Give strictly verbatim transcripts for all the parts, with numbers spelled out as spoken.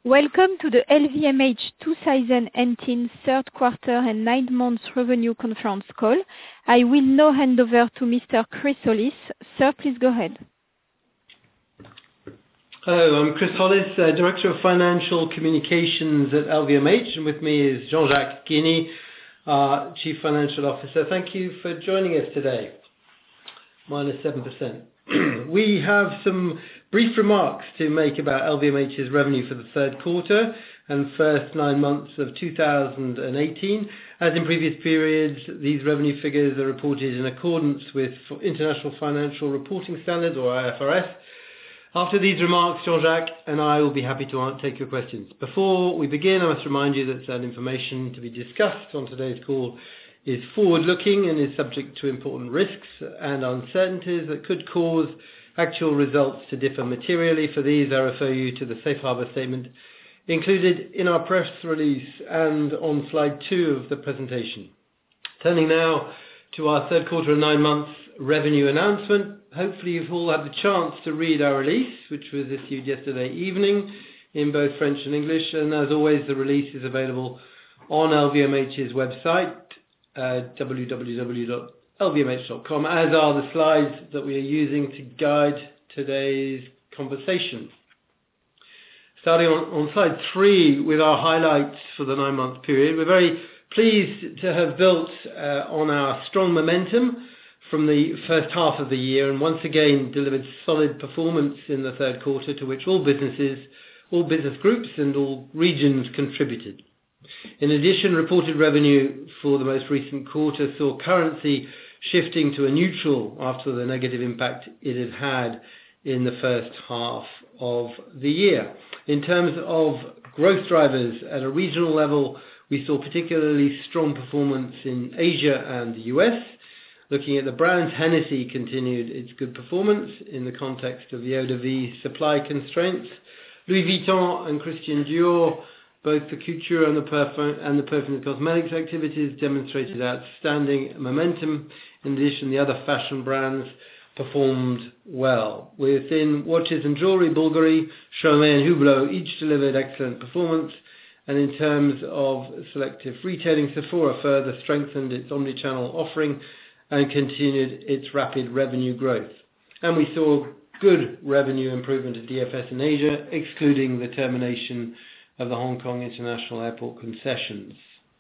Welcome to the L V M H twenty eighteen third quarter and nine months revenue conference call. I will now hand over to Mister Chris Hollis. Sir, please go ahead. Hello, I'm Chris Hollis, uh, Director of Financial Communications at L V M H, and with me is Jean-Jacques Guény, our Chief Financial Officer. Thank you for joining us today. Minus seven percent. We have some brief remarks to make about L V M H's revenue for the third quarter and first nine months of two thousand eighteen. As in previous periods, these revenue figures are reported in accordance with International Financial Reporting Standards, or I F R S. After these remarks, Jean-Jacques and I will be happy to take your questions. Before we begin, I must remind you that certain information to be discussed on today's call is forward-looking and is subject to important risks and uncertainties that could cause actual results to differ materially. For these, I refer you to the Safe Harbor statement included in our press release and on slide two of the presentation. Turning now to our third quarter and nine months revenue announcement. Hopefully you've all had the chance to read our release, which was issued yesterday evening in both French and English. And as always, the release is available on L V M H's website, uh, w w w dot l v m h dot com, as are the slides that we are using to guide today's conversation. Starting on, on slide three with our highlights for the nine-month period, we're very pleased to have built uh, on our strong momentum from the first half of the year and once again delivered solid performance in the third quarter, to which all businesses, all business groups and all regions contributed. In addition, reported revenue for the most recent quarter saw currency shifting to a neutral after the negative impact it had had in the first half of the year. In terms of growth drivers at a regional level, we saw particularly strong performance in Asia and the U S. Looking at the brands, Hennessy continued its good performance in the context of the eau de vie supply constraints. Louis Vuitton and Christian Dior, both the couture and the perfume and the perfume and cosmetics activities, demonstrated outstanding momentum. In addition, the other fashion brands performed well. Within watches and jewelry, Bulgari, Chaumet and Hublot each delivered excellent performance. And in terms of selective retailing, Sephora further strengthened its omnichannel offering and continued its rapid revenue growth. And we saw good revenue improvement at D F S in Asia, excluding the termination of the Hong Kong International Airport concessions.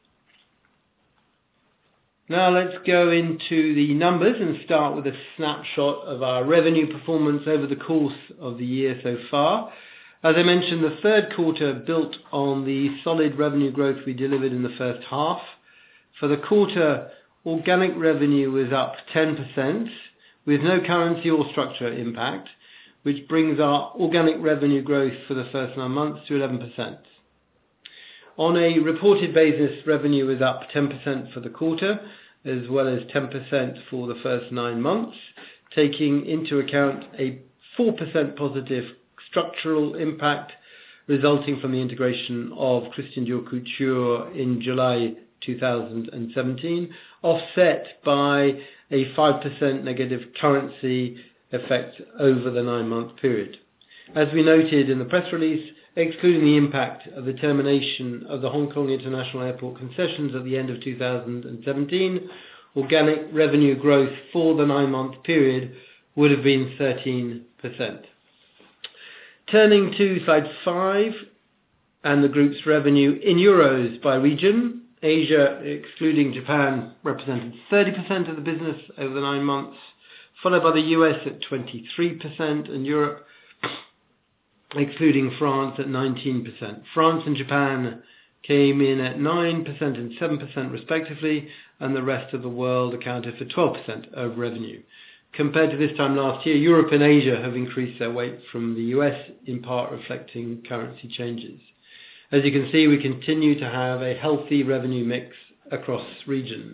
Now let's go into the numbers and start with a snapshot of our revenue performance over the course of the year so far. As I mentioned, the third quarter built on the solid revenue growth we delivered in the first half. For the quarter, organic revenue was up ten percent with no currency or structure impact, which brings our organic revenue growth for the first nine months to eleven percent. On a reported basis, revenue was up ten percent for the quarter, as well as ten percent for the first nine months, taking into account a four percent positive structural impact resulting from the integration of Christian Dior Couture in July two thousand seventeen, offset by a five percent negative currency effect over the nine-month period. As we noted in the press release, excluding the impact of the termination of the Hong Kong International Airport concessions at the end of two thousand seventeen, organic revenue growth for the nine-month period would have been thirteen percent. Turning to slide five and the group's revenue in euros by region, Asia, excluding Japan, represented thirty percent of the business over the nine months, followed by the U S at twenty-three percent and Europe, excluding France, at nineteen percent. France and Japan came in at nine percent and seven percent respectively, and the rest of the world accounted for twelve percent of revenue. Compared to this time last year, Europe and Asia have increased their weight from the U S, in part reflecting currency changes. As you can see, we continue to have a healthy revenue mix across regions.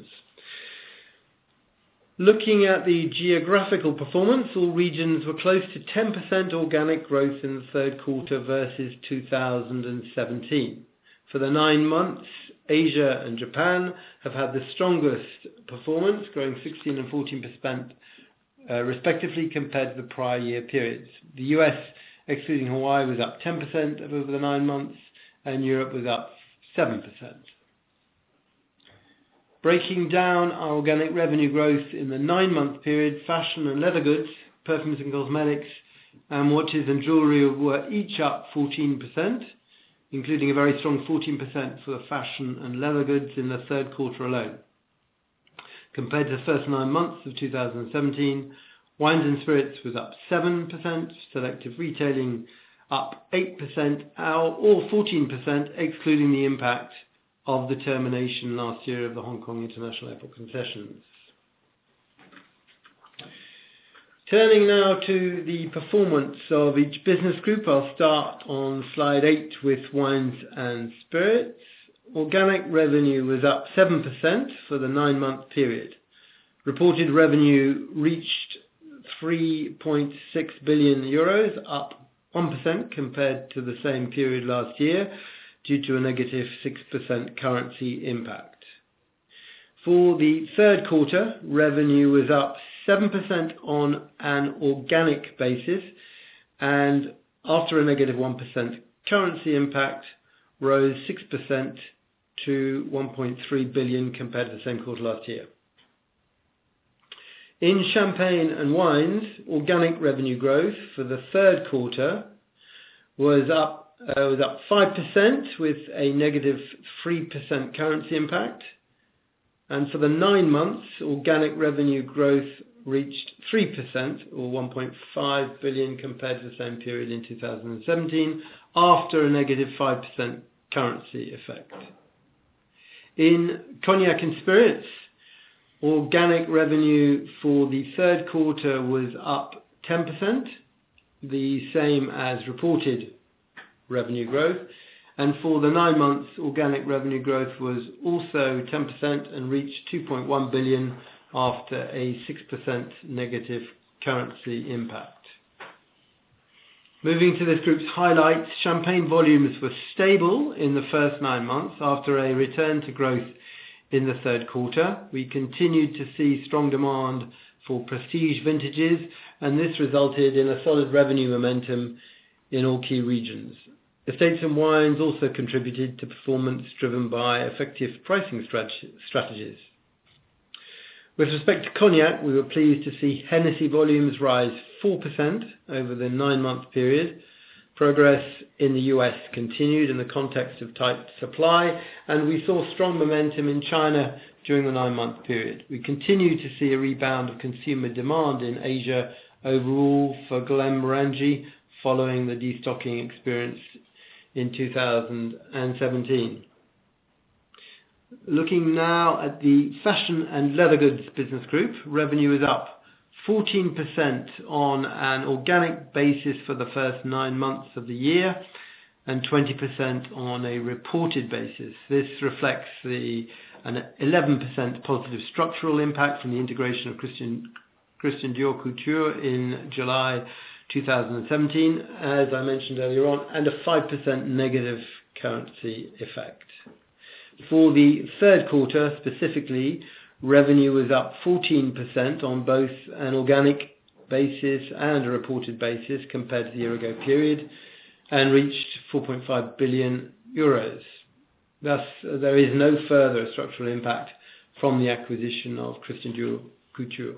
Looking at the geographical performance, all regions were close to ten percent organic growth in the third quarter versus two thousand seventeen. For the nine months, Asia and Japan have had the strongest performance, growing sixteen and fourteen percent uh, respectively compared to the prior year periods. The U S excluding Hawaii, was up ten percent over the nine months, and Europe was up seven percent. Breaking down our organic revenue growth in the nine-month period, fashion and leather goods, perfumes and cosmetics, and watches and jewellery were each up fourteen percent, including a very strong fourteen percent for the fashion and leather goods in the third quarter alone. Compared to the first nine months of two thousand seventeen, wines and spirits was up seven percent, selective retailing up eight percent, or fourteen percent excluding the impact of the termination last year of the Hong Kong International Airport concessions. Turning now to the performance of each business group, I'll start on slide eight with wines and spirits. Organic revenue was up seven percent for the nine-month period. Reported revenue reached three point six billion euros, up one percent compared to the same period last year, due to a negative six percent currency impact. For the third quarter, revenue was up seven percent on an organic basis, and after a negative one percent currency impact, rose six percent to one point three billion compared to the same quarter last year. In champagne and wines, organic revenue growth for the third quarter was up Uh, was up five percent with a negative three percent currency impact. And for the nine months, organic revenue growth reached three percent, or one point five billion compared to the same period in two thousand seventeen, after a negative five percent currency effect. In cognac and spirits, organic revenue for the third quarter was up ten percent, the same as reported revenue growth, and for the nine months, organic revenue growth was also ten percent and reached two point one billion after a six percent negative currency impact. Moving to this group's highlights, champagne volumes were stable in the first nine months after a return to growth in the third quarter. We continued to see strong demand for prestige vintages, and this resulted in a solid revenue momentum in all key regions. Estates and wines also contributed to performance driven by effective pricing strategies. With respect to cognac, we were pleased to see Hennessy volumes rise four percent over the nine-month period. Progress in the U S continued in the context of tight supply, and we saw strong momentum in China during the nine-month period. We continue to see a rebound of consumer demand in Asia overall for Glenmorangie, following the destocking experience in two thousand seventeen. Looking now at the fashion and leather goods business group, revenue is up fourteen percent on an organic basis for the first nine months of the year, and twenty percent on a reported basis. This reflects the an eleven percent positive structural impact from the integration of Christian, Christian Dior Couture in July two thousand seventeen, as I mentioned earlier on, and a five percent negative currency effect. For the third quarter specifically, revenue was up fourteen percent on both an organic basis and a reported basis compared to the year ago period, and reached four point five billion euros. Thus, there is no further structural impact from the acquisition of Christian Dior Couture.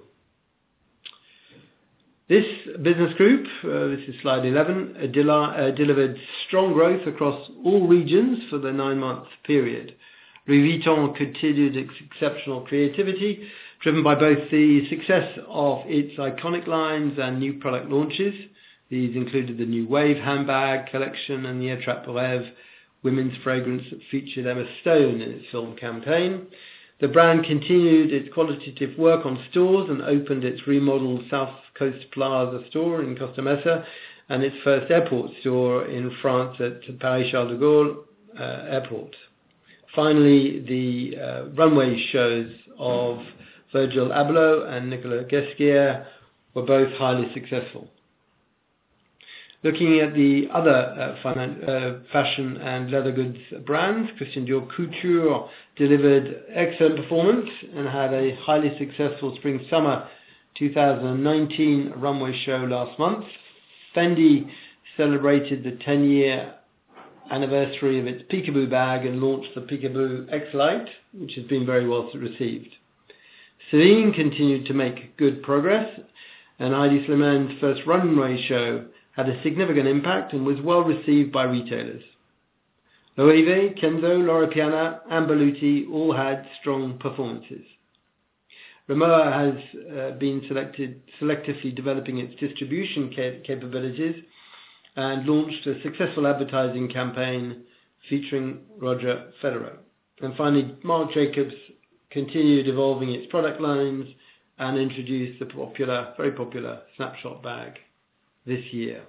This business group, uh, this is slide eleven, uh, del- uh, delivered strong growth across all regions for the nine-month period. Louis Vuitton continued its exceptional creativity, driven by both the success of its iconic lines and new product launches. These included the new Wave handbag collection and the Attrape Rêve women's fragrance that featured Emma Stone in its film campaign. The brand continued its qualitative work on stores and opened its remodeled South Coast Plaza store in Costa Mesa and its first airport store in France at Paris-Charles de Gaulle uh, Airport. Finally, the uh, runway shows of Virgil Abloh and Nicolas Ghesquière were both highly successful. Looking at the other uh, finan- uh, fashion and leather goods brands, Christian Dior Couture delivered excellent performance and had a highly successful spring-summer two thousand nineteen runway show last month. Fendi celebrated the ten-year anniversary of its Peekaboo bag and launched the Peekaboo X Lite, which has been very well received. Celine continued to make good progress, and Hedi Sliman's first runway show had a significant impact and was well received by retailers. Loewe, Kenzo, Loro Piana and Berluti all had strong performances. Rimowa has uh, been selected, selectively developing its distribution cap- capabilities and launched a successful advertising campaign featuring Roger Federer. And finally, Marc Jacobs continued evolving its product lines and introduced the popular, very popular Snapshot bag this year.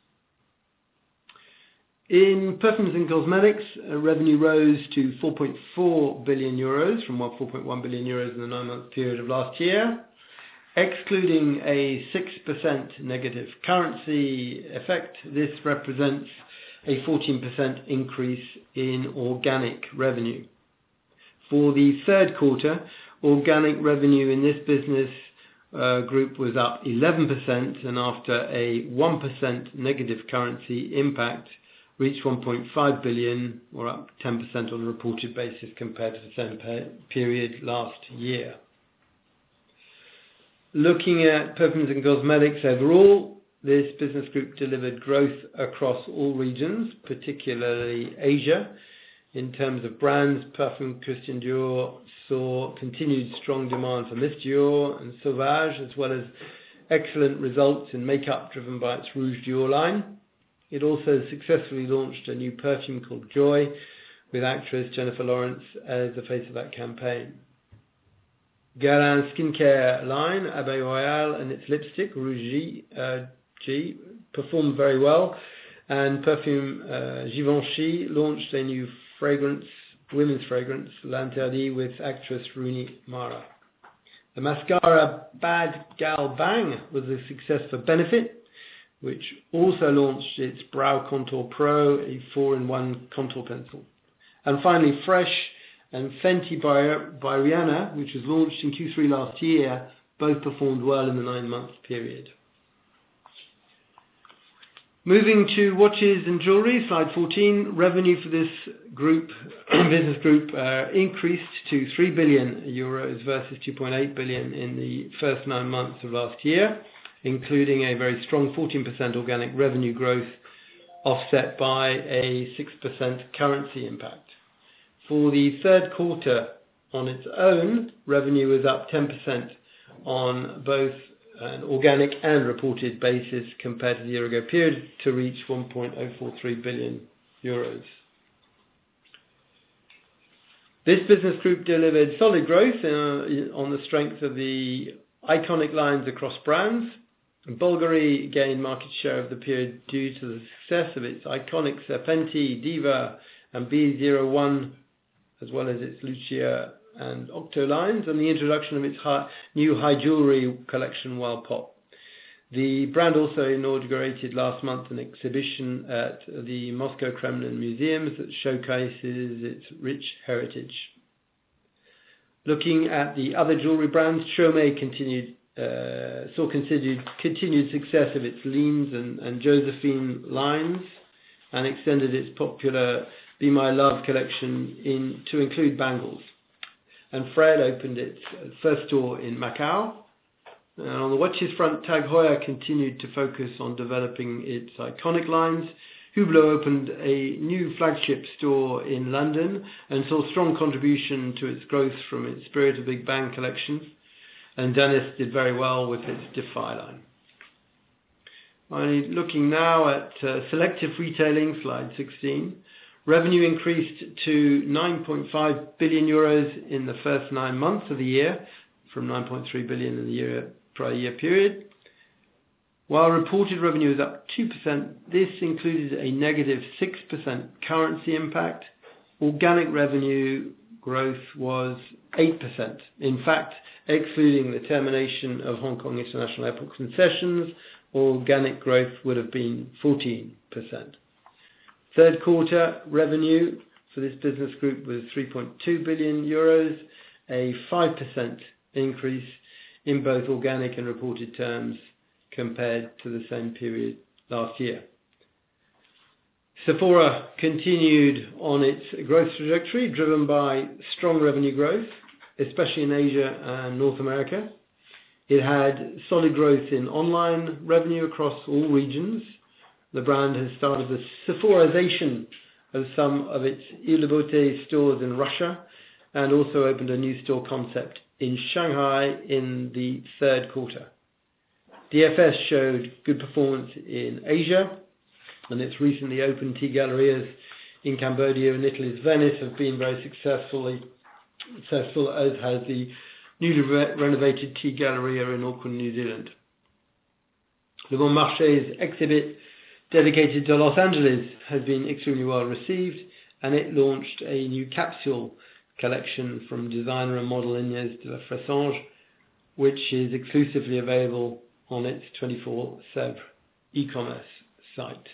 In perfumes and cosmetics, uh, revenue rose to four point four billion euros from four point one billion euros in the nine-month period of last year. Excluding a six percent negative currency effect, this represents a fourteen percent increase in organic revenue. For the third quarter, organic revenue in this business uh, group was up eleven percent, and after a one percent negative currency impact, reached one point five billion, or up ten percent on a reported basis compared to the same pe- period last year. Looking at perfumes and cosmetics overall, this business group delivered growth across all regions, particularly Asia. In terms of brands, Parfum Christian Dior saw continued strong demand for Miss Dior and Sauvage, as well as excellent results in makeup driven by its Rouge Dior line. It also successfully launched a new perfume called Joy, with actress Jennifer Lawrence as the face of that campaign. Guerlain's skincare line, Abeille Royale, and its lipstick, Rouge uh, G, performed very well, and perfume uh, Givenchy launched a new fragrance, women's fragrance, L'Interdit, with actress Rooney Mara. The mascara Bad Gal Bang was a success for Benefit, which also launched its Brow Contour Pro, a four in one contour pencil. And finally, Fresh and Fenty by, by Rihanna, which was launched in Q three last year, both performed well in the nine-month period. Moving to watches and jewellery, slide fourteen, revenue for this group, business group uh, increased to three billion euros versus two point eight billion in the first nine months of last year, including a very strong fourteen percent organic revenue growth, offset by a six percent currency impact. For the third quarter on its own, revenue was up ten percent on both an organic and reported basis compared to the year ago period, to reach one point zero four three billion euros. This business group delivered solid growth uh, on the strength of the iconic lines across brands. Bulgari gained market share of the period due to the success of its iconic Serpenti, Diva and B zero one, as well as its Lucia and Octo lines, and the introduction of its high, new high jewellery collection, Wild Pop. The brand also inaugurated last month an exhibition at the Moscow Kremlin Museum that showcases its rich heritage. Looking at the other jewellery brands, Chaumet continued Uh, saw continued, continued success of its Leans and, and Josephine lines, and extended its popular Be My Love collection in to include bangles. And Fred opened its first store in Macau. And on the watches front, Tag Heuer continued to focus on developing its iconic lines. Hublot opened a new flagship store in London and saw strong contribution to its growth from its Spirit of Big Bang collection. And Dennis did very well with its Defy line. Finally, looking now at uh, selective retailing, slide sixteen. Revenue increased to nine point five billion euros in the first nine months of the year, from nine point three billion in the year, prior year period. While reported revenue is up two percent, this included a negative six percent currency impact. Organic revenue growth was eight percent. In fact, excluding the termination of Hong Kong International Airport concessions, organic growth would have been fourteen percent. Third quarter revenue for this business group was three point two billion euros, a five percent increase in both organic and reported terms compared to the same period last year. Sephora continued on its growth trajectory, driven by strong revenue growth, especially in Asia and North America. It had solid growth in online revenue across all regions. The brand has started the Sephorization of some of its Île de Beauté stores in Russia, and also opened a new store concept in Shanghai in the third quarter. D F S showed good performance in Asia, and its recently opened tea gallerias in Cambodia and Italy's Venice have been very successfully successful, as has the newly re- renovated tea galleria in Auckland, New Zealand. Le Bon Marché's exhibit dedicated to Los Angeles has been extremely well received, and it launched a new capsule collection from designer and model Inès de la Fressange, which is exclusively available on its twenty-four seven e-commerce site.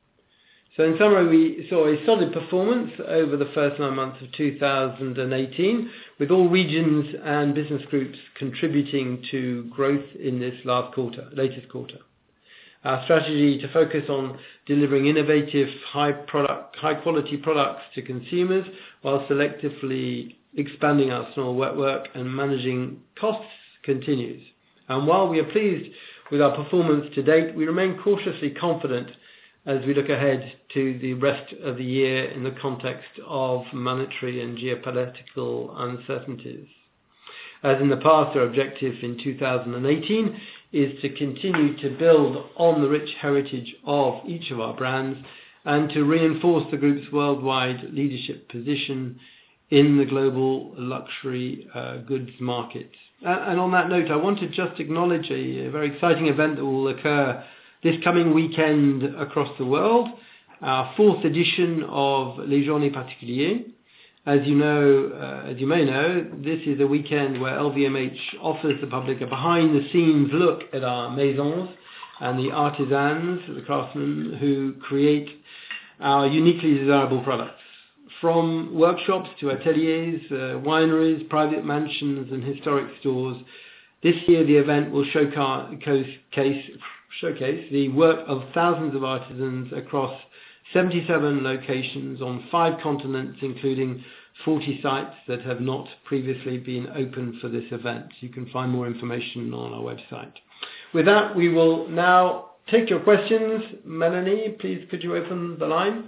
So in summary, we saw a solid performance over the first nine months of two thousand eighteen, with all regions and business groups contributing to growth in this last quarter, latest quarter. Our strategy to focus on delivering innovative, high product, high quality products to consumers, while selectively expanding our store network and managing costs, continues. And while we are pleased with our performance to date, we remain cautiously confident as we look ahead to the rest of the year in the context of monetary and geopolitical uncertainties. As in the past, our objective in two thousand eighteen is to continue to build on the rich heritage of each of our brands and to reinforce the group's worldwide leadership position in the global luxury uh, goods market. Uh, and on that note, I want to just acknowledge a, a very exciting event that will occur this coming weekend across the world, our fourth edition of Les Journées Particulières. As you know, uh, as you may know, this is a weekend where L V M H offers the public a behind-the-scenes look at our maisons and the artisans, the craftsmen who create our uniquely desirable products. From workshops to ateliers, uh, wineries, private mansions and historic stores, this year the event will showcase, showcase the work of thousands of artisans across seventy-seven locations on five continents, including forty sites that have not previously been open for this event. You can find more information on our website. With that, we will now take your questions. Melanie, please could you open the line?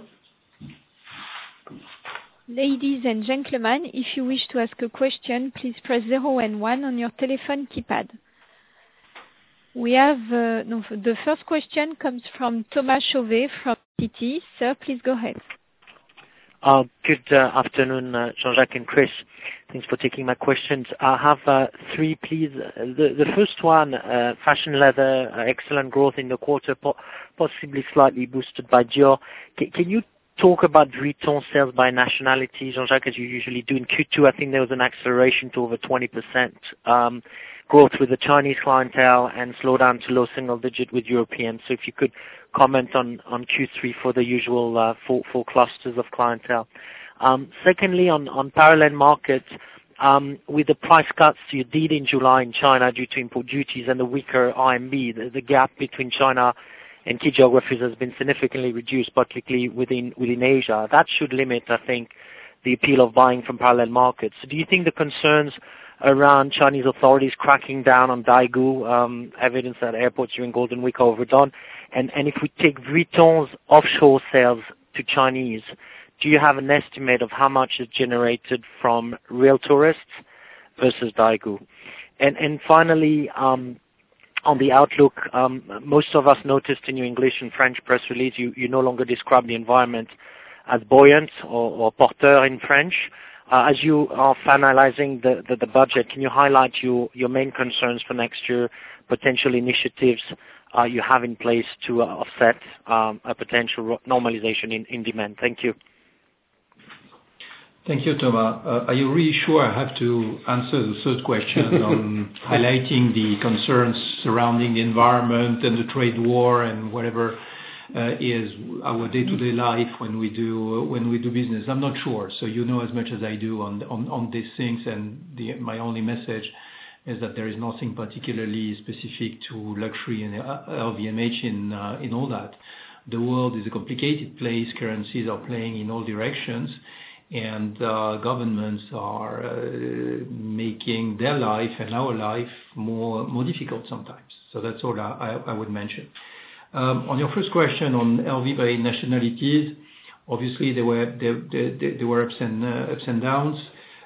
Ladies and gentlemen, if you wish to ask a question, please press zero and one on your telephone keypad. We have uh, no, the first question comes from Thomas Chauvet from Citi. Sir, please go ahead. Uh, good uh, afternoon, uh, Jean-Jacques and Chris. Thanks for taking my questions. I have uh, three, please. The, the first one, uh, fashion leather, uh, excellent growth in the quarter, po- possibly slightly boosted by Dior. C- can you talk about Vuitton sales by nationality, Jean-Jacques, as you usually do? In Q two, I think there was an acceleration to over twenty percent. Um, growth with the Chinese clientele and slowdown to low single digit with Europeans. So if you could comment on, on Q three for the usual uh, four, four clusters of clientele. Um, secondly, on, on parallel markets, um, with the price cuts you did in July in China due to import duties and the weaker R M B, the, the gap between China and key geographies has been significantly reduced, particularly within, within Asia. That should limit, I think, the appeal of buying from parallel markets. So do you think the concerns around Chinese authorities cracking down on Daigou, um, evidence at airports during Golden Week are overdone? And, and if we take Vuitton's offshore sales to Chinese, do you have an estimate of how much is generated from real tourists versus Daigou? And, and finally, um, on the outlook, um, most of us noticed in your English and French press release, you, you no longer describe the environment as buoyant or, or porteur in French. Uh, as you are finalizing the, the, the budget, can you highlight your, your main concerns for next year, potential initiatives uh, you have in place to uh, offset um, a potential normalization in, in demand? Thank you. Thank you, Thomas. Uh, are you really sure I have to answer the third question on highlighting the concerns surrounding the environment and the trade war and whatever uh, is our day-to-day life when we do uh, when we do business? I'm not sure. So you know as much as I do on on, on these things, and the, my only message is that there is nothing particularly specific to luxury and L V M H in uh, in all that. the world is a complicated place. Currencies are playing in all directions, and uh, governments are uh, making their life and our life more more difficult sometimes. So that's all I, I would mention. Um, on your first question on L V by nationalities, obviously there were there, there, there were ups and uh, ups and downs.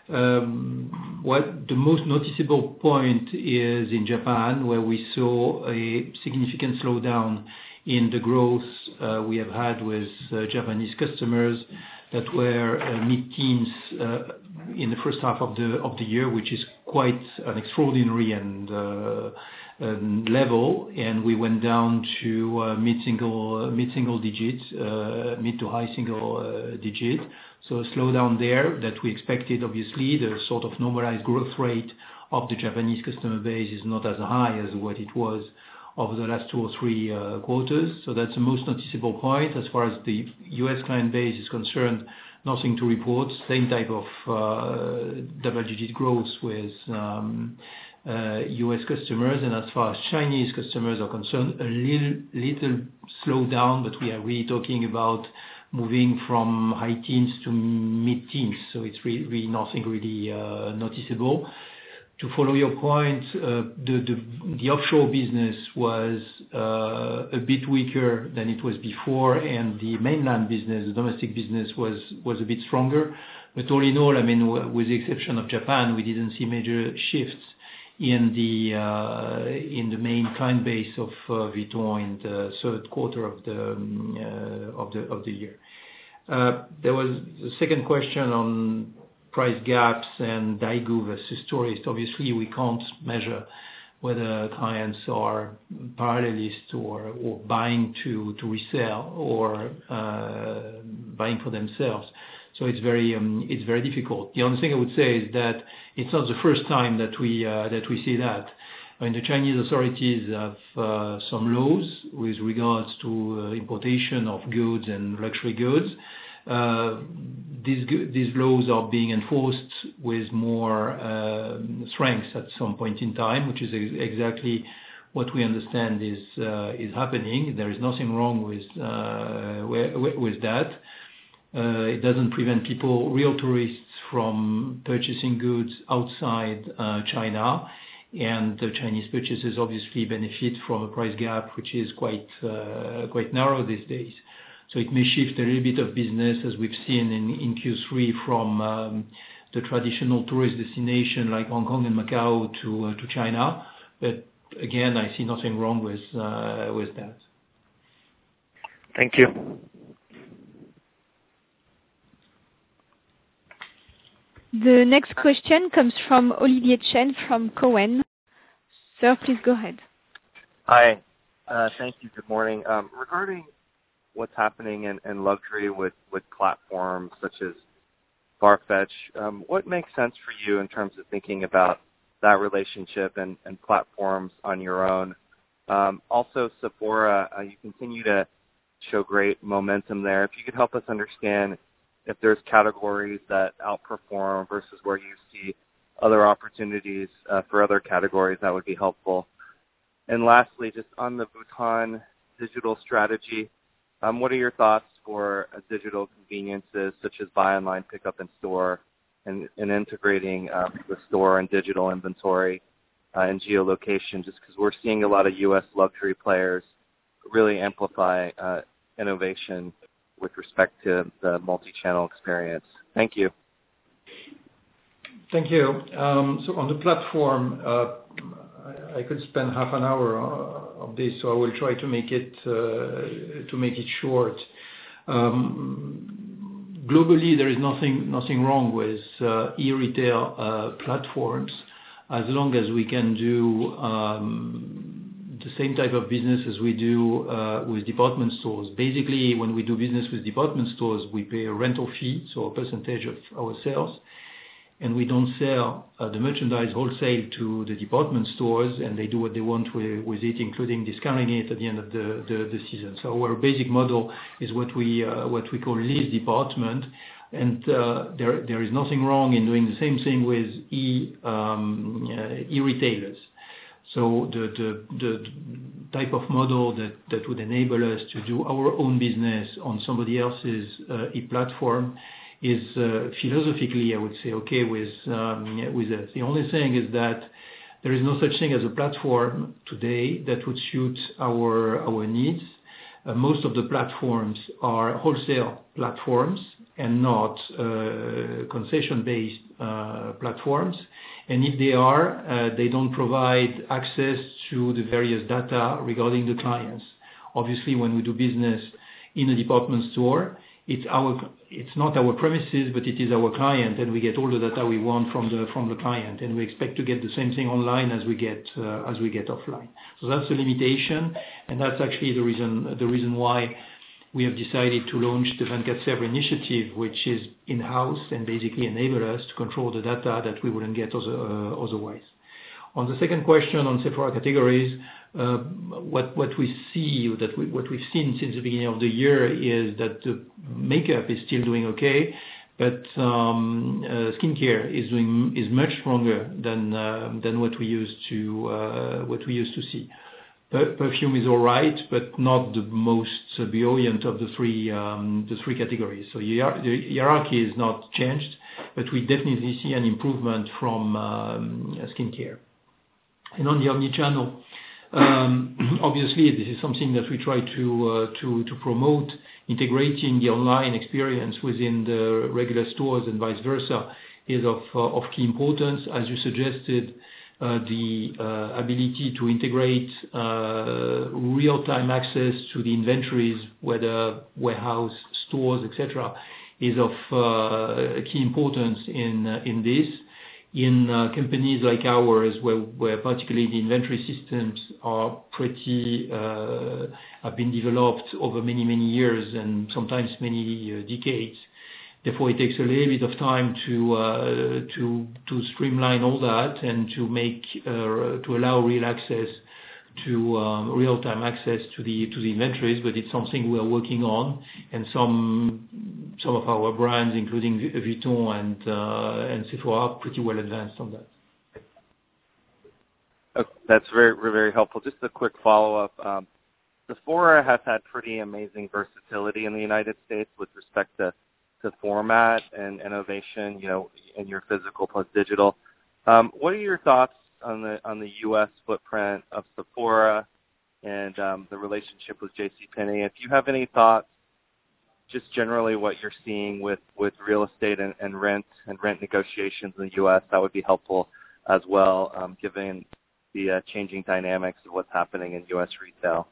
Um, what the most noticeable point is in Japan, where we saw a significant slowdown in the growth uh, we have had with uh, Japanese customers that were uh, mid-teens uh, in the first half of the of the year, which is quite an extraordinary and uh, um, level, and we went down to uh, mid-single uh, mid-single digit, uh, mid to high single uh, digit. So a slowdown there that we expected. Obviously, the sort of normalized growth rate of the Japanese customer base is not as high as what it was over the last two or three uh, quarters. So that's the most noticeable point. As far as the U S client base is concerned, nothing to report. Same type of uh, double-digit growth with um, uh, U S customers. And as far as Chinese customers are concerned, a little, little slowdown, but we are really talking about moving from high teens to mid-teens. So it's really, really nothing really uh, noticeable. To follow your point, uh, the, the the offshore business was uh, a bit weaker than it was before, and the mainland business, the domestic business, was was a bit stronger. But all in all, I mean, w- with the exception of Japan, we didn't see major shifts in the uh, in the main client base of uh, Vuitton in the third quarter of the um, uh, of the of the year. Uh, there was the second question on price gaps and Daigou versus tourist. Obviously, we can't measure whether clients are parallelist or, or buying to, to resell or uh, buying for themselves. So it's very um, it's very difficult. The only thing I would say is that it's not the first time that we uh, that we see that. I mean, the Chinese authorities have uh, some laws with regards to uh, importation of goods and luxury goods. Uh, these these laws are being enforced with more uh, strength at some point in time, which is ex- exactly what we understand is uh, is happening. There is nothing wrong with uh, with, with that. Uh, it doesn't prevent people, real tourists, from purchasing goods outside uh, China, and the Chinese purchasers obviously benefit from a price gap which is quite uh, quite narrow these days. So it may shift a little bit of business, as we've seen in, in Q three, from um, the traditional tourist destination like Hong Kong and Macau to uh, to China. But again, I see nothing wrong with uh, with that. Thank you. The next question comes from Olivier Chen from Cowen. Sir, please go ahead. Hi. Uh, thank you. Good morning. Um, regarding what's happening in, in luxury with, with platforms such as Farfetch, um, what makes sense for you in terms of thinking about that relationship and, and platforms on your own? Um, also, Sephora, uh, you continue to show great momentum there. If you could help us understand if there's categories that outperform versus where you see other opportunities uh, for other categories, that would be helpful. And lastly, just on the Vuitton digital strategy, um, what are your thoughts for uh, digital conveniences such as buy online, pick up in store, and, and integrating um, the store and digital inventory uh, and geolocation, just because we're seeing a lot of U S luxury players really amplify uh, innovation with respect to the multi-channel experience. Thank you. Thank you. Um, so on the platform, uh, I, I could spend half an hour of this, so I will try to make it uh, to make it short. Um, globally, there is nothing nothing wrong with uh, e-retail uh, platforms as long as we can do um, the same type of business as we do uh, with department stores. Basically, when we do business with department stores, we pay a rental fee, so a percentage of our sales, and we don't sell uh, the merchandise wholesale to the department stores, and they do what they want with, with it, including discounting it at the end of the, the, the season. So our basic model is what we uh, what we call lease department, and uh, there there is nothing wrong in doing the same thing with e um, uh, e-retailers. So the, the, the type of model that, that would enable us to do our own business on somebody else's uh, e-platform is uh, philosophically, I would say, okay with, um, with us. The only thing is that there is no such thing as a platform today that would suit our, our needs. Uh, most of the platforms are wholesale platforms and not uh, concession-based uh, platforms. And if they are, uh, they don't provide access to the various data regarding the clients. Obviously, when we do business in a department store, it's our, it's not our premises, but it is our client, and we get all the data we want from the from the client, and we expect to get the same thing online as we get uh, as we get offline. So that's the limitation, and that's actually the reason the reason why we have decided to launch the vingt-quatre seven initiative, which is in-house and basically enable us to control the data that we wouldn't get other, uh, otherwise. On the second question on Sephora categories, uh, what, what we see, that we, what we've seen since the beginning of the year is that the makeup is still doing okay, but um, uh, skincare is doing is much stronger than uh, than what we used to uh, what we used to see. Perfume is all right, but not the most buoyant of the three um, the three categories. So the hierarchy is not changed, but we definitely see an improvement from um, skincare. And on the omnichannel, um, obviously this is something that we try to uh, to to promote, integrating the online experience within the regular stores and vice versa is of uh, of key importance, as you suggested. Uh, the uh, ability to integrate uh, real-time access to the inventories, whether warehouse, stores, et cetera, is of uh, key importance in uh, in this. In uh, companies like ours, where, where particularly the inventory systems are pretty uh, have been developed over many many years and sometimes many uh, decades. Therefore, it takes a little bit of time to uh, to to streamline all that and to make uh, to allow real access to um, real-time access to the to the inventories. But it's something we are working on, and some some of our brands, including Vuitton and uh, and Sephora, are pretty well advanced on that. Okay, that's very very helpful. Just a quick follow-up. Um, Sephora has had pretty amazing versatility in the United States with respect to to format and innovation, you know, in your physical plus digital. Um, what are your thoughts on the on the U S footprint of Sephora and um, the relationship with JCPenney? If you have any thoughts, just generally what you're seeing with, with real estate and, and rent and rent negotiations in the U S, that would be helpful as well, um, given the uh, changing dynamics of what's happening in U S retail.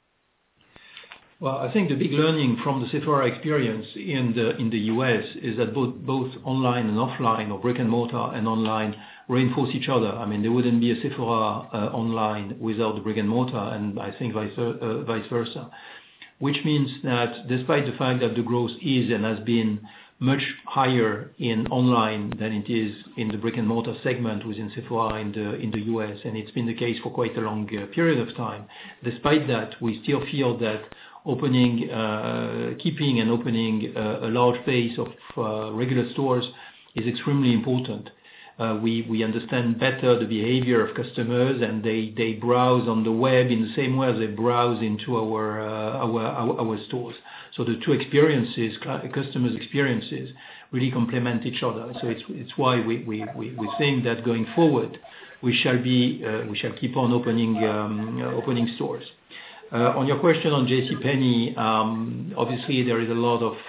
Well, I think the big learning from the Sephora experience in the in the U S is that both both online and offline, or brick and mortar and online, reinforce each other. I mean, there wouldn't be a Sephora uh, online without the brick and mortar, and I think vice, uh, vice versa. Which means that despite the fact that the growth is and has been much higher in online than it is in the brick and mortar segment within Sephora in the in the U S, and it's been the case for quite a long uh, period of time. Despite that, we still feel that opening, uh, keeping and opening uh, a large base of uh, regular stores is extremely important. Uh, we, we understand better the behavior of customers, and they, they browse on the web in the same way as they browse into our, uh, our, our, our stores. So the two experiences, customers' experiences, really complement each other. So it's, it's why we, we, we, we think that going forward, we shall be, uh, we shall keep on opening, um, uh, opening stores. Uh, on your question on JCPenney, um, obviously there is a lot of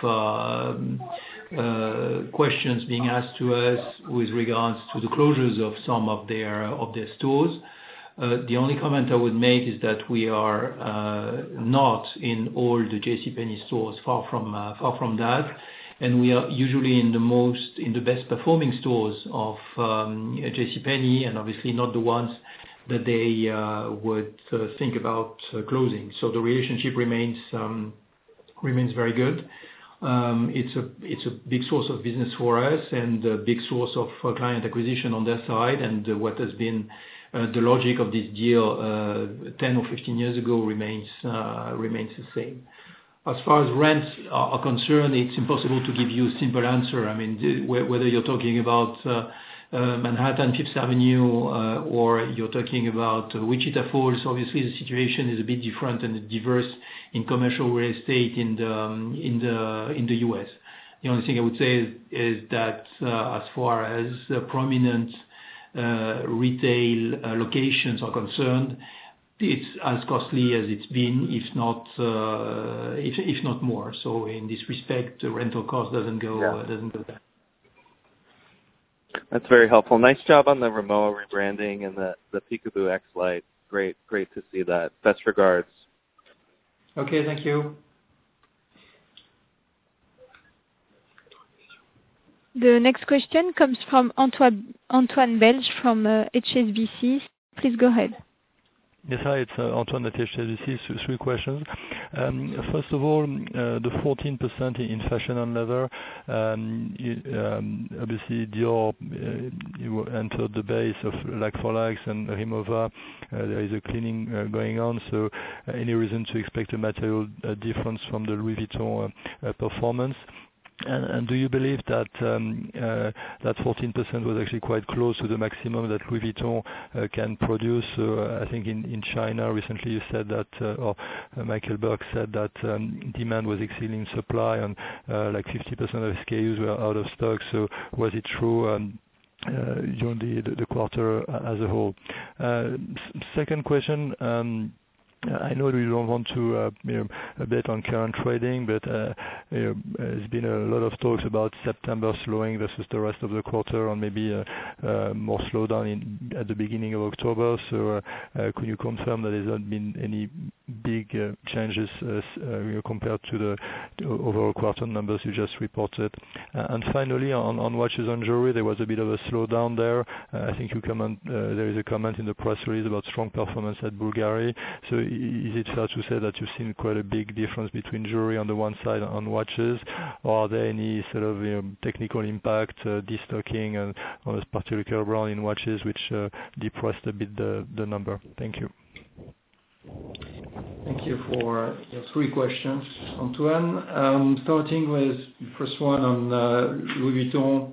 uh, uh, questions being asked to us with regards to the closures of some of their of their stores. Uh, the only comment I would make is that we are uh, not in all the JCPenney stores, far from uh, far from that, and we are usually in the most in the best performing stores of um, JCPenney, and obviously not the ones that they uh, would uh, think about uh, closing. So the relationship remains um, remains very good. Um, it's a it's a big source of business for us and a big source of uh, client acquisition on their side. And uh, what has been uh, the logic of this deal uh, ten or fifteen years ago remains uh, remains the same. As far as rents are concerned, it's impossible to give you a simple answer. I mean, whether you're talking about uh, uh, Manhattan, Fifth Avenue, uh, or you're talking about uh, Wichita Falls, obviously the situation is a bit different and diverse in commercial real estate in the um, in the in the U S. The only thing I would say is, is that uh, as far as uh, prominent uh, retail uh, locations are concerned, it's as costly as it's been, if not uh, if if not more. So in this respect, the rental cost doesn't go yeah. uh, doesn't go down. That's very helpful. Nice job on the Rimowa rebranding and the the Peekaboo X Lite. Great, great to see that. Best regards. Okay, thank you. The next question comes from Antoine Antoine Belge from uh, H S B C. Please go ahead. Yes, hi, it's uh, Antoine at H S B C. So three questions. Um, first of all, uh, the fourteen percent in fashion and leather, um, you, um, obviously Dior, uh, you entered the base of like-for-likes and Rimowa. Uh, there is a cleaning uh, going on, so uh, any reason to expect a material uh, difference from the Louis Vuitton uh, uh, performance? And, and do you believe that um, uh, that fourteen percent was actually quite close to the maximum that Louis Vuitton uh, can produce? So uh, I think in, in China recently you said that, uh, or uh, Michael Burke said that um, demand was exceeding supply and uh, like fifty percent of S K Us were out of stock. So was it true um, uh, during the, the, the quarter as a whole? Uh, s- second question. Um, I know you don't want to uh, you know, bet on current trading, but uh, you know, there's been a lot of talks about September slowing versus the rest of the quarter, and maybe uh, uh, more slowdown in, at the beginning of October. So, uh, uh, could you confirm that there's not been any big uh, changes uh, uh, you know, compared to the, the overall quarter numbers you just reported? Uh, and finally, on, on watches and jewelry, there was a bit of a slowdown there. Uh, I think you comment. Uh, there is a comment in the press release about strong performance at Bulgari. So. Is it fair to say that you've seen quite a big difference between jewelry on the one side and watches, or are there any sort of you know, technical impact, uh, destocking and on a particular brand in watches which uh, depressed a bit the, the number? Thank you. Thank you for your three questions, Antoine. Um, starting with the first one on uh, Louis Vuitton,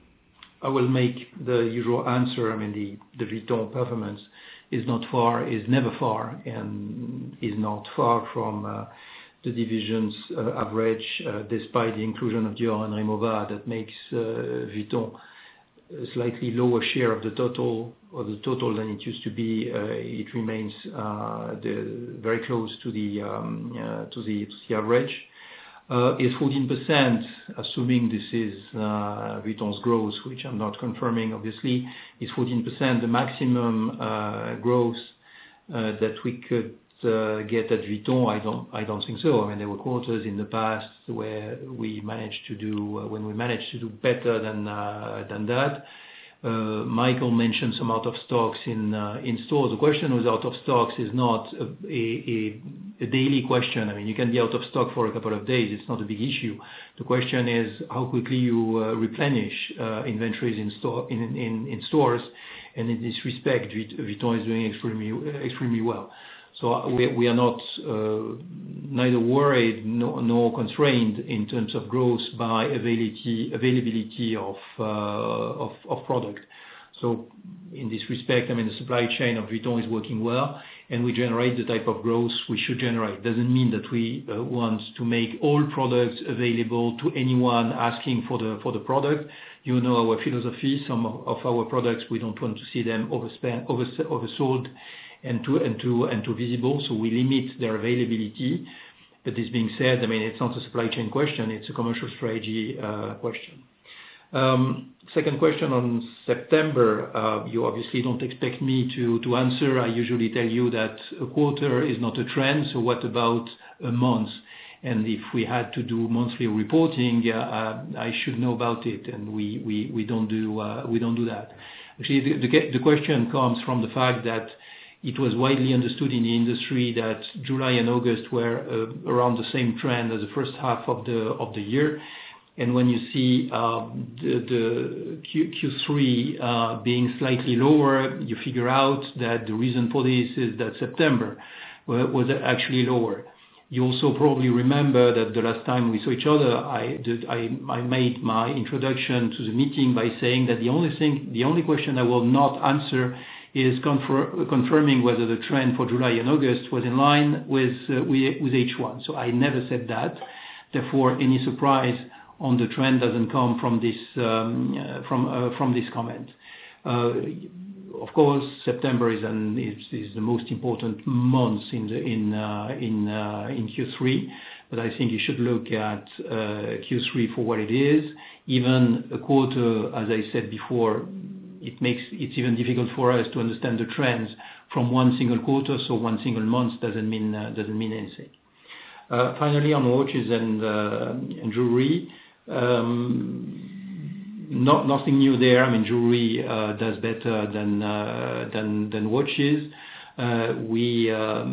I will make the usual answer. I mean, the, the Vuitton performance is not far, is never far, and is not far from uh, the division's uh, average, uh, despite the inclusion of Dior and Rimowa. That makes uh, Vuitton a slightly lower share of the total, or the total than it used to be. Uh, it remains uh, the, very close to the um, uh, to the, to the average. Uh, is fourteen percent, assuming this is uh, Vuitton's growth, which I'm not confirming, obviously, is fourteen percent the maximum uh, growth uh, that we could uh, get at Vuitton? I don't, I don't think so. I mean, there were quarters in the past where we managed to do, uh, when we managed to do better than uh, than that. Uh, Michael mentioned some out of stocks in uh, in stores. The question with out of stocks is not a, a, a daily question. I mean, you can be out of stock for a couple of days. It's not a big issue. The question is how quickly you uh, replenish uh, inventories in store in, in, in stores. And in this respect, Vuitton is doing extremely extremely well. So we, we are not uh, neither worried nor, nor constrained in terms of growth by availability availability of, uh, of of product. So in this respect, I mean, the supply chain of Vuitton is working well, and we generate the type of growth we should generate. Doesn't mean that we uh, want to make all products available to anyone asking for the for the product. You know our philosophy. Some of, of our products we don't want to see them overspent, overs, oversold. and too and too and too visible, so we limit their availability. But this being said, I mean, it's not a supply chain question, it's a commercial strategy uh, question. Um, second question on September, uh, you obviously don't expect me to, to answer. I usually tell you that a quarter is not a trend, so what about a month? And if we had to do monthly reporting, uh, I should know about it, and we, we, we don't do uh, we don't do that. Actually, the, the, the question comes from the fact that it was widely understood in the industry that July and August were uh, around the same trend as the first half of the of the year. And when you see um, the, the Q, Q3 uh, being slightly lower, you figure out that the reason for this is that September was actually lower. You also probably remember that the last time we saw each other, I, did, I, I made my introduction to the meeting by saying that the only thing, the only question I will not answer is confir- confirming whether the trend for July and August was in line with, uh, with, with H one. So I never said that. Therefore, any surprise on the trend doesn't come from this um, uh, from uh, from this comment. Uh, Of course, September is, an, is, is the most important month in the, in uh, in uh, in Q three, but I think you should look at uh, Q three for what it is. Even a quarter, as I said before, it makes it's even difficult for us to understand the trends from one single quarter. So one single month doesn't mean uh, doesn't mean anything. Uh, finally, on watches and, uh, and jewelry. Um, Not nothing new there. I mean, jewelry uh, does better than uh, than than watches. Uh, we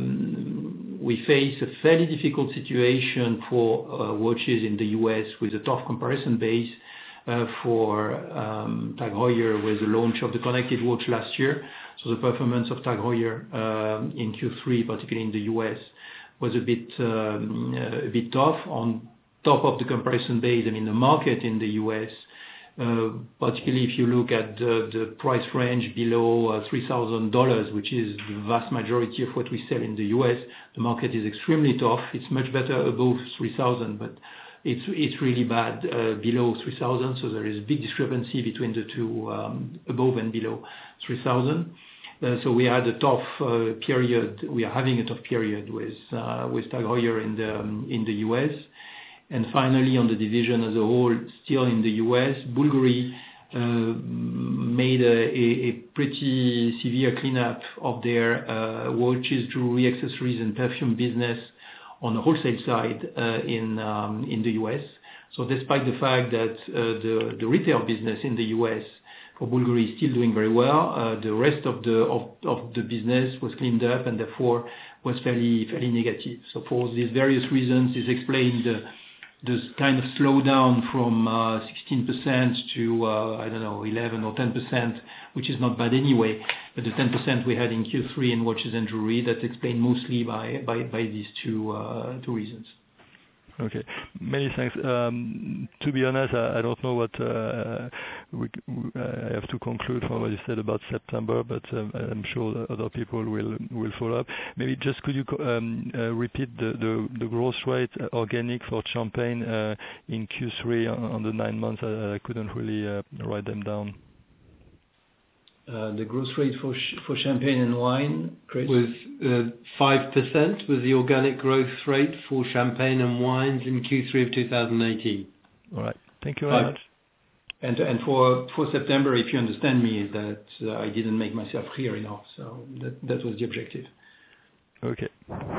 um, we face a fairly difficult situation for uh, watches in the U S with a tough comparison base uh, for um, Tag Heuer with the launch of the connected watch last year. So the performance of Tag Heuer um, in Q three, particularly in the U S, was a bit um, a bit tough. On top of the comparison base, I mean, the market in the U S. Uh, particularly if you look at the, the price range below uh, three thousand dollars, which is the vast majority of what we sell in the U S, the market is extremely tough. It's much better above three thousand, but it's it's really bad uh, below three thousand. So there is a big discrepancy between the two, um, above and below three thousand. Uh, so we had a tough uh, period. We are having a tough period with uh, with Tag Heuer in the um, in the U S. And finally, on the division as a whole, still in the U S, Bulgari uh, made a, a, a pretty severe cleanup of their uh, watches, jewelry, accessories, and perfume business on the wholesale side uh, in um, in the U S. So despite the fact that uh, the, the retail business in the U S for Bulgari is still doing very well, uh, the rest of the of, of the business was cleaned up and therefore was fairly fairly negative. So for these various reasons, this explained the this kind of slowdown from uh, sixteen percent to, uh, I don't know, eleven or ten percent, which is not bad anyway. But the ten percent we had in Q three in watches and jewelry, that's explained mostly by, by, by these two, uh, two reasons. Okay, many thanks. Um, to be honest, I, I don't know what uh, we, I have to conclude from what you said about September, but um, I'm sure other people will will follow up. Maybe just could you um, uh, repeat the, the, the growth rate uh, organic for Champagne uh, in Q three on, on the nine months? I, I couldn't really uh, write them down. Uh, the growth rate for sh- for champagne and wine, Chris? Was uh, five percent was the organic growth rate for champagne and wines in Q three of two thousand eighteen. All right. Thank you very Five. much. And and for for September, if you understand me, that uh, I didn't make myself clear enough. So that that was the objective. Okay.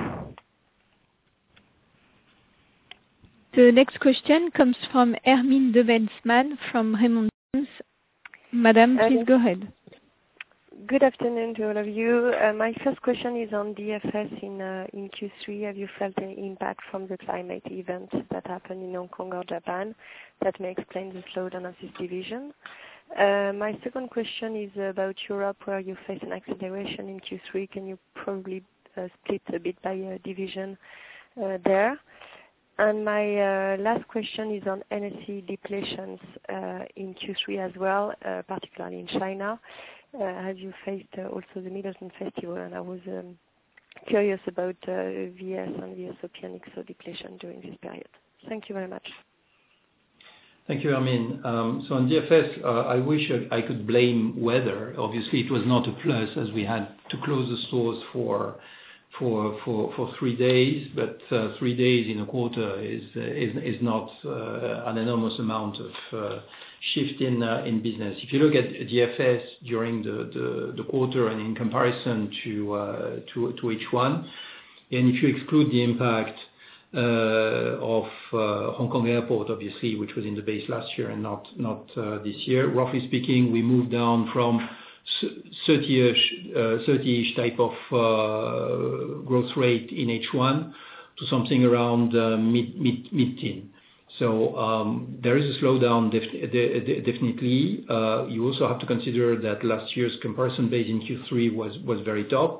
The next question comes from Hermine de Bensman from Raymond James. Madam, please go ahead. Good afternoon to all of you. Uh, my first question is on D F S in uh, in Q three. Have you felt any impact from the climate events that happened in Hong Kong or Japan that may explain the slowdown of this division? Uh, my second question is about Europe, where you face an acceleration in Q three. Can you probably uh, split a bit by uh, division uh, there? And my uh, last question is on N S E depletions uh, in Q three as well, uh, particularly in China. Uh, as you faced uh, also the Mid-Autumn Festival, and I was um, curious about uh, V S and V S O P and X O depletion during this period. Thank you very much. Thank you, Hermine. Um, so on D F S, uh, I wish I could blame weather. Obviously, it was not a plus as we had to close the stores for for for, for three days. But uh, three days in a quarter is is is not uh, an enormous amount of uh, shift in uh, in business. If you look at D F S during the, the, the quarter and in comparison to uh, to to H one, and if you exclude the impact uh, of uh, Hong Kong Airport, obviously, which was in the base last year and not not uh, this year, roughly speaking, we moved down from thirty-ish uh, thirty-ish type of uh, growth rate in H one to something around uh, mid mid mid-teen. So um, there is a slowdown def- de- de- definitely. Uh, you also have to consider that last year's comparison base in Q three was, was very top.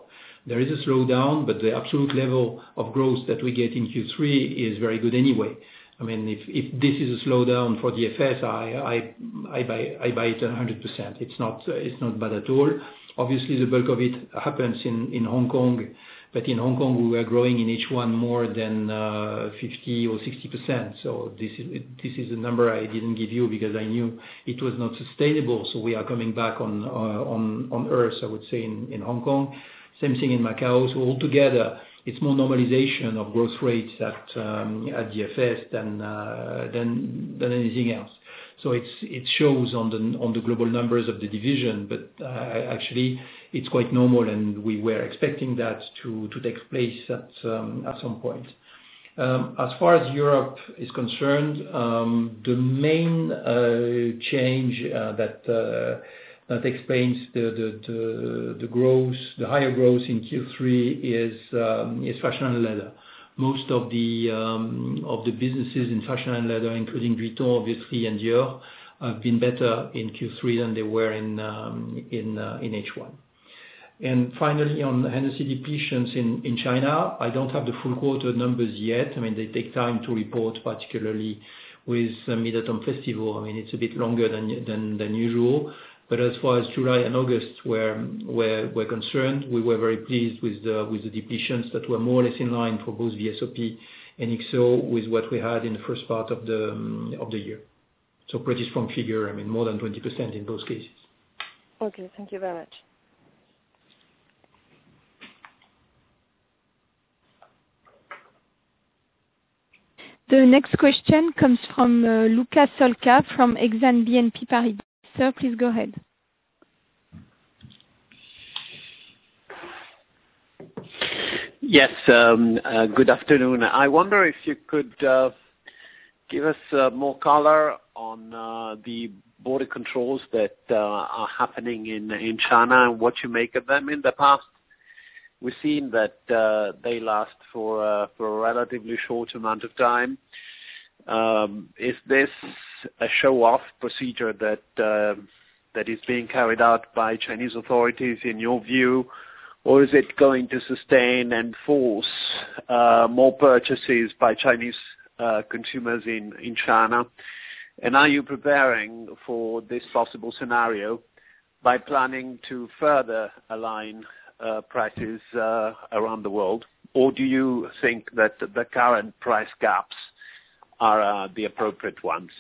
There is a slowdown, but the absolute level of growth that we get in Q three is very good anyway. I mean, if, if this is a slowdown for D F S, I, I, I buy, I buy it one hundred percent. It's not, it's not bad at all. Obviously, the bulk of it happens in, in Hong Kong, but in Hong Kong we were growing in H one more than uh, fifty or sixty percent. So this is this is a number I didn't give you because I knew it was not sustainable. So we are coming back on uh, on on earth, I would say, in, in Hong Kong. Same thing in Macau. So altogether, it's more normalization of growth rates at um, at D F S than uh, than than anything else. So it's it shows on the on the global numbers of the division, but uh, actually it's quite normal, and we were expecting that to to take place at um, at some point. Um, as far as Europe is concerned, um, the main uh, change uh, that uh, that explains the the, the the growth, the higher growth in Q three is um, is fashion and leather. Most of the um, of the businesses in fashion and leather, including Vuitton, obviously, and Dior, have been better in Q three than they were in um, in uh, in H one. And finally, on Hennessy depletions in, in China, I don't have the full quarter numbers yet. I mean, they take time to report, particularly with uh, Mid-Autumn Festival. I mean, it's a bit longer than than than usual. But as far as July and August were were, were concerned, we were very pleased with the with the depletions that were more or less in line for both V S O P and X O with what we had in the first part of the um, of the year. So pretty strong figure. I mean, more than twenty percent in both cases. Okay, thank you very much. The next question comes from uh, Luca Solca from Exane B N P Paribas. Sir, please go ahead. Yes, um, uh, good afternoon. I wonder if you could uh, give us uh, more color on uh, the border controls that uh, are happening in in China and what you make of them. In the past, we've seen that uh, they last for uh, for a relatively short amount of time. Um, is this a show-off procedure that uh, that is being carried out by Chinese authorities, in your view, or is it going to sustain and force uh, more purchases by Chinese uh, consumers in, in China? And are you preparing for this possible scenario by planning to further align uh, prices uh, around the world, or do you think that the current price gaps are uh, the appropriate ones?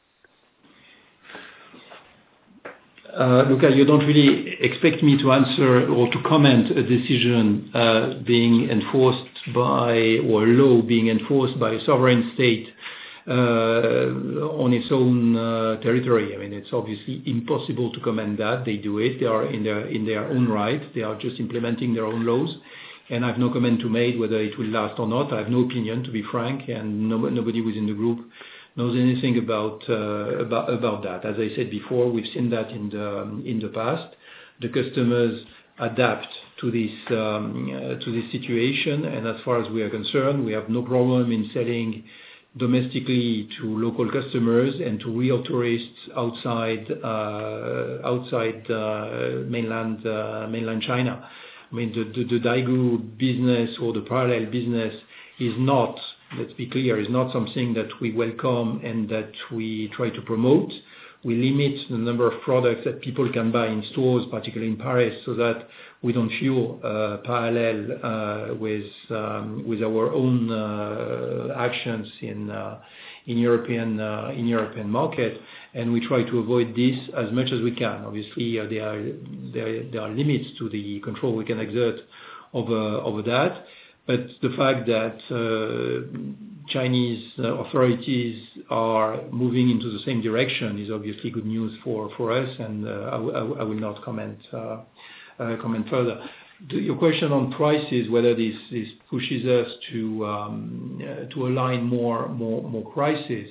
Uh, Luca, you don't really expect me to answer or to comment a decision uh, being enforced by, or a law being enforced by a sovereign state uh, on its own uh, territory. I mean, it's obviously impossible to comment that. They do it. They are in their in their own right. They are just implementing their own laws. And I have no comment to make whether it will last or not. I have no opinion, to be frank, and no, nobody within the group knows anything about uh, about about that. As I said before, we've seen that in the um, in the past. The customers adapt to this um, uh, to this situation, and as far as we are concerned, we have no problem in selling domestically to local customers and to real tourists outside uh, outside uh, mainland uh, mainland China. I mean, the, the, the Daigou business or the parallel business is not, let's be clear, is not something that we welcome and that we try to promote. We limit the number of products that people can buy in stores, particularly in Paris, so that we don't fuel uh, parallel uh, with um, with our own uh, actions in uh, in European uh, in European market, and we try to avoid this as much as we can. Obviously, uh, there are there, there are limits to the control we can exert over over that. But the fact that uh, Chinese uh, authorities are moving into the same direction is obviously good news for, for us, and uh, I, w- I will not comment uh, uh, comment further. The, your question on prices, whether this, this pushes us to um, uh, to align more more more prices,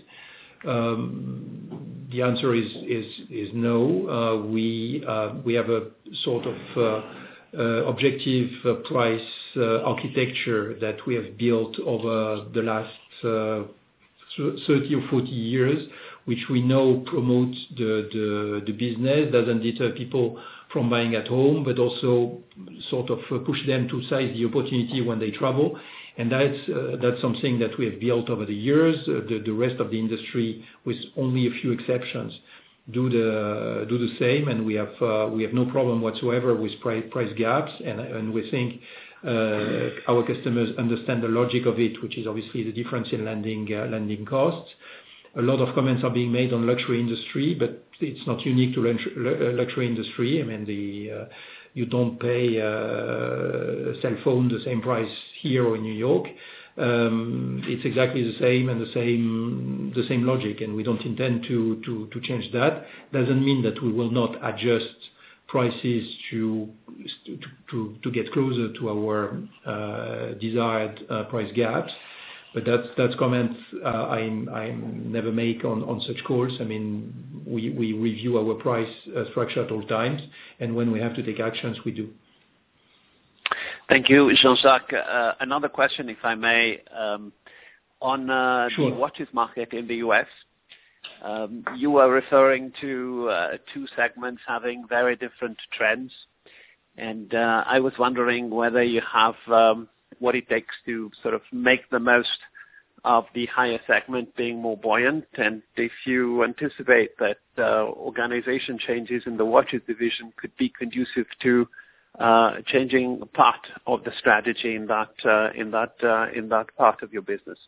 um, the answer is is is no. Uh, we uh, we have a sort of uh, Uh, objective uh, price uh, architecture that we have built over the last uh, thirty or forty years, which we know promotes the, the, the business, doesn't deter people from buying at home, but also sort of push them to seize the opportunity when they travel. And that's, uh, that's something that we have built over the years. Uh, the, the rest of the industry, with only a few exceptions, do the do the same, and we have uh, we have no problem whatsoever with price price gaps, and and we think uh, our customers understand the logic of it, which is obviously the difference in landing uh, landing costs. A lot of comments are being made on luxury industry, but it's not unique to luxury industry. I mean, the uh, you don't pay uh, a cell phone the same price here or in New York. Um, it's exactly the same and the same the same logic, and we don't intend to, to, to change that. Doesn't mean that we will not adjust prices to to, to, to get closer to our uh, desired uh, price gaps. But that's that's comments uh, I I never make on, on such calls. I mean, we, we review our price uh, structure at all times, and when we have to take actions, we do. Thank you, Jean-Jacques. Uh, another question, if I may, um, on uh, sure. the watches market in the U S. Um, you were referring to uh, two segments having very different trends, and uh, I was wondering whether you have um, what it takes to sort of make the most of the higher segment being more buoyant, and if you anticipate that uh, organization changes in the watches division could be conducive to Uh, changing part of the strategy in that uh, in that uh, in that part of your business.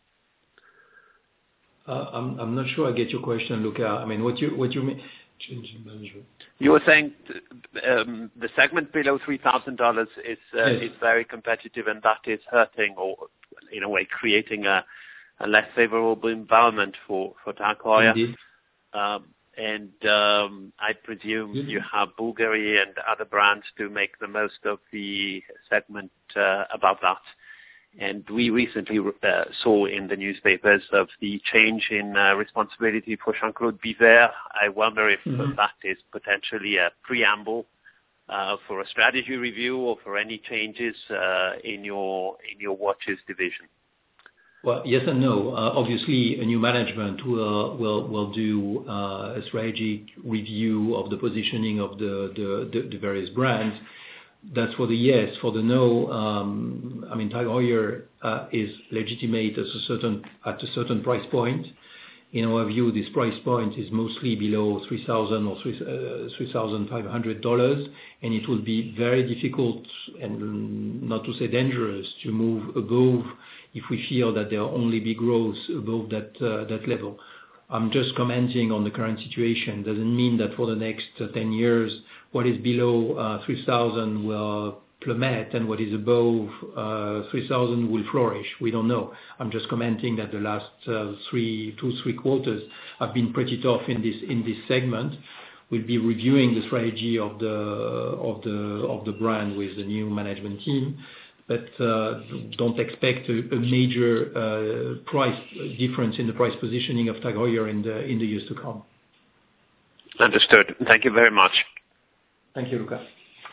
Uh, I'm I'm not sure I get your question, Luca. I mean, what you what you mean? Changing management. You were saying um, the segment below three thousand dollars is uh, yes. is very competitive, and that is hurting, or in a way creating a, a less favorable environment for for Tag Heuer. Indeed. Um, And um, I presume mm-hmm. you have Bulgari and other brands to make the most of the segment uh, above that. And we recently uh, saw in the newspapers of the change in uh, responsibility for Jean-Claude Biver. I wonder if mm-hmm. that is potentially a preamble uh, for a strategy review or for any changes uh, in your in your watches division. Well, yes and no. Uh, obviously, a new management will will will do uh, a strategic review of the positioning of the, the, the, the various brands. That's for the yes. For the no, um, I mean, Tag Heuer uh, is legitimate at a certain at a certain price point. In our view, this price point is mostly below three thousand or three thousand five hundred dollars, and it will be very difficult and not to say dangerous to move above if we feel that there will only be growth above that uh, that level. I'm just commenting on the current situation. Doesn't mean that for the next uh, ten years, what is below uh, three thousand will plummet and what is above uh, three thousand will flourish. We don't know. I'm just commenting that the last uh, three, two, three quarters have been pretty tough in this in this segment. We'll be reviewing the strategy of the of the of the brand with the new management team. But uh, don't expect a, a major uh, price difference in the price positioning of Tag Heuer in the in the years to come. Understood. Thank you very much. Thank you, Luca.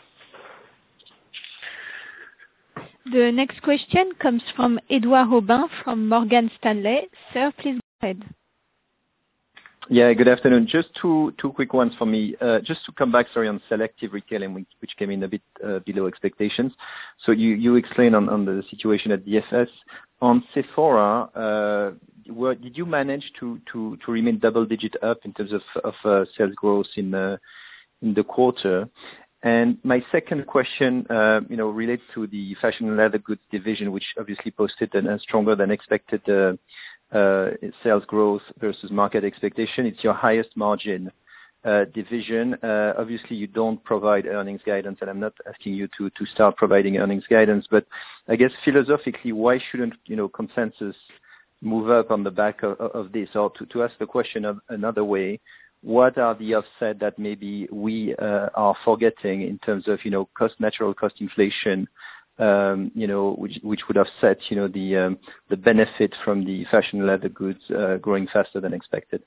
The next question comes from Edouard Aubin from Morgan Stanley. Sir, please go ahead. Yeah, good afternoon. Just two two quick ones for me. Uh, just to come back, sorry, on selective retailing, which came in a bit uh, below expectations. So you you explained on, on the situation at D F S. On Sephora, uh, were, did you manage to, to, to remain double-digit up in terms of, of uh, sales growth in uh, in the quarter? And my second question, uh, you know, relates to the fashion and leather goods division, which obviously posted a stronger than expected uh, uh, sales growth versus market expectation. It's your highest margin uh, division. Uh, obviously, you don't provide earnings guidance, and I'm not asking you to to start providing earnings guidance. But I guess philosophically, why shouldn't you know consensus move up on the back of, of this? Or to, to ask the question of another way, what are the offset that maybe we uh, are forgetting in terms of, you know, cost, natural cost inflation, um, you know, which, which would offset, you know, the um, the benefit from the fashion leather goods uh, growing faster than expected?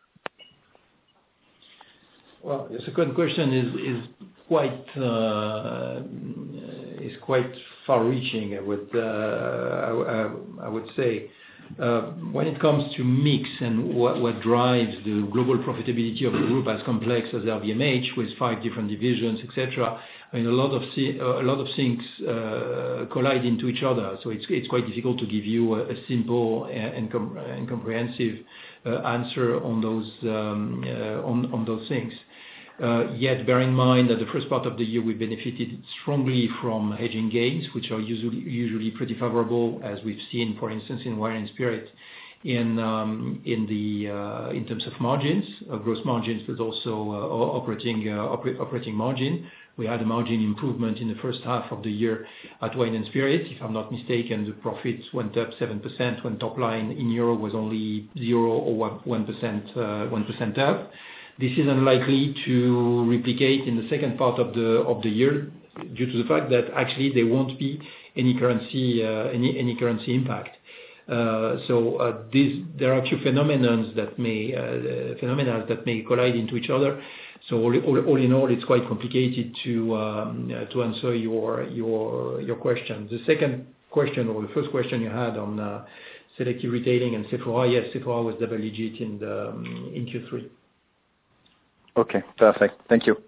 Well, the second question is is quite uh, is quite far-reaching. I would uh, I, I, I would say Uh, when it comes to mix and what, what drives the global profitability of the group as complex as L V M H with five different divisions, et cetera, I mean, a lot of a lot of things uh, collide into each other. So it's it's quite difficult to give you a, a simple and, com- and comprehensive uh, answer on those um, uh, on on those things. Uh, yet, bear in mind that the first part of the year we benefited strongly from hedging gains, which are usually usually pretty favorable, as we've seen, for instance, in wine and spirit, in um, in the uh, in terms of margins, uh, gross margins, but also uh, operating uh, oper- operating margin. We had a margin improvement in the first half of the year at wine and spirit. If I'm not mistaken, the profits went up seven percent when top line in euro was only zero or one percent uh, one percent up. This is unlikely to replicate in the second part of the of the year due to the fact that actually there won't be any currency uh, any any currency impact. Uh, so uh, this, there are a few phenomena that may uh, phenomena that may collide into each other. So all, all, all in all, it's quite complicated to um, uh, to answer your your your question. The second question, or the first question you had on uh, selective retailing and Sephora, yes, Sephora was double digit in the um, in Q three. Okay, perfect. Thank you.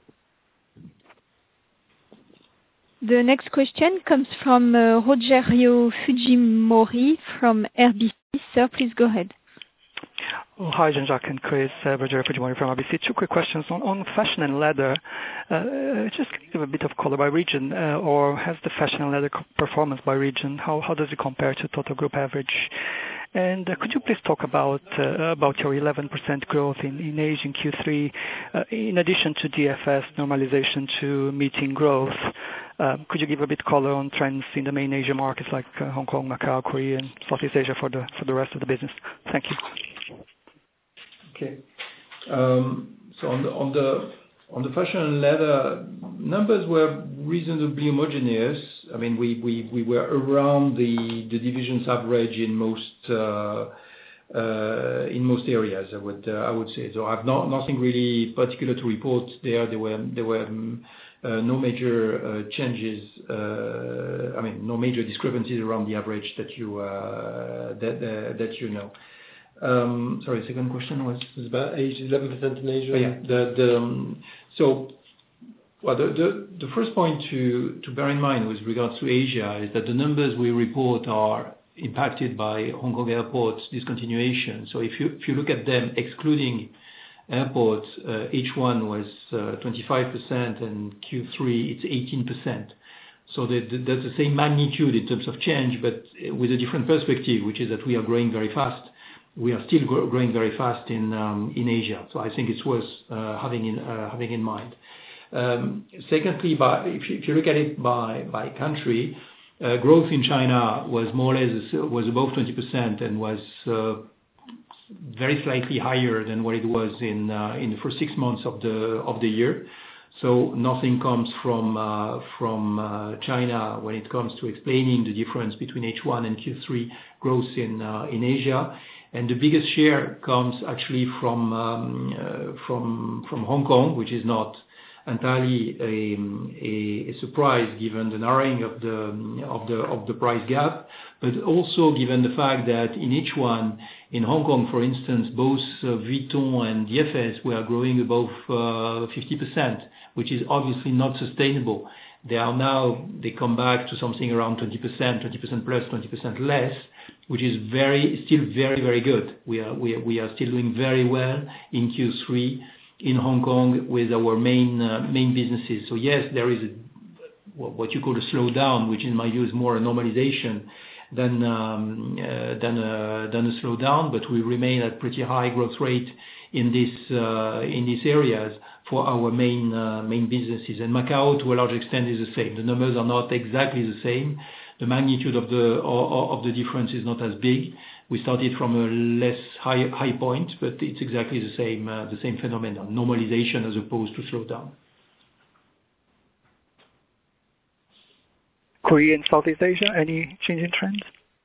The next question comes from uh, Rogerio Fujimori from R B C. Sir, please go ahead. Oh, hi, Jean-Jacques and Chris. Uh, Rogerio Fujimori from R B C. Two quick questions on, on fashion and leather. Uh, just give a bit of color by region, uh, or has the fashion and leather co- performance by region? How how does it compare to total group average? And uh, could you please talk about uh, about your eleven percent growth in, in Asia in Q three, uh, in addition to D F S normalization to meeting growth? Uh, could you give a bit color on trends in the main Asia markets like uh, Hong Kong, Macau, Korea, and Southeast Asia for the for the rest of the business? Thank you. Okay. Um, so on the on the on the fashion and leather, numbers were reasonably homogeneous. I mean, we, we, we were around the, the division's average in most uh, uh, in most areas. I would uh, I would say. So I've not nothing really particular to report there. There were there were um, uh, no major uh, changes. Uh, I mean, no major discrepancies around the average that you uh, that uh, that you know. Um, sorry, second question was, was about Asia, eleven percent in Asia. Oh, yeah. The, the, um, so, well, the, the, the first point to, to bear in mind with regards to Asia is that the numbers we report are impacted by Hong Kong Airport's discontinuation. So if you if you look at them excluding airports, uh, H one was uh, twenty-five percent and Q three it's eighteen percent. So that, that's the same magnitude in terms of change, but with a different perspective, which is that we are growing very fast. We are still grow, growing very fast in um, in Asia, so I think it's worth uh, having in uh, having in mind. Um, secondly, by, if, you, if you look at it by by country, uh, growth in China was more or less was above twenty percent and was uh, very slightly higher than what it was in uh, in the first six months of the of the year. So nothing comes from uh, from uh, China when it comes to explaining the difference between H one and Q three growth in uh, in Asia. And the biggest share comes actually from um, uh, from from Hong Kong, which is not entirely a, a, a surprise given the narrowing of the of the of the price gap, but also given the fact that in H one in Hong Kong, for instance, both uh, Vuitton and D F S were growing above uh, fifty percent, which is obviously not sustainable. They are now they come back to something around twenty percent, twenty percent plus, twenty percent less, which is very still very very good. We are we are, we are still doing very well in Q three in Hong Kong with our main uh, main businesses. So yes, there is a, what you call a slowdown, which in my view is more a normalization than um, uh, than a than a slowdown, but we remain at pretty high growth rate in this uh, in these areas for our main uh, main businesses. And Macau, to a large extent, is the same. The numbers are not exactly the same. The magnitude of the of, of the difference is not as big. We started from a less high high point, but it's exactly the same uh, the same phenomenon, normalization as opposed to slowdown. Korea and Southeast Asia, any change in trends?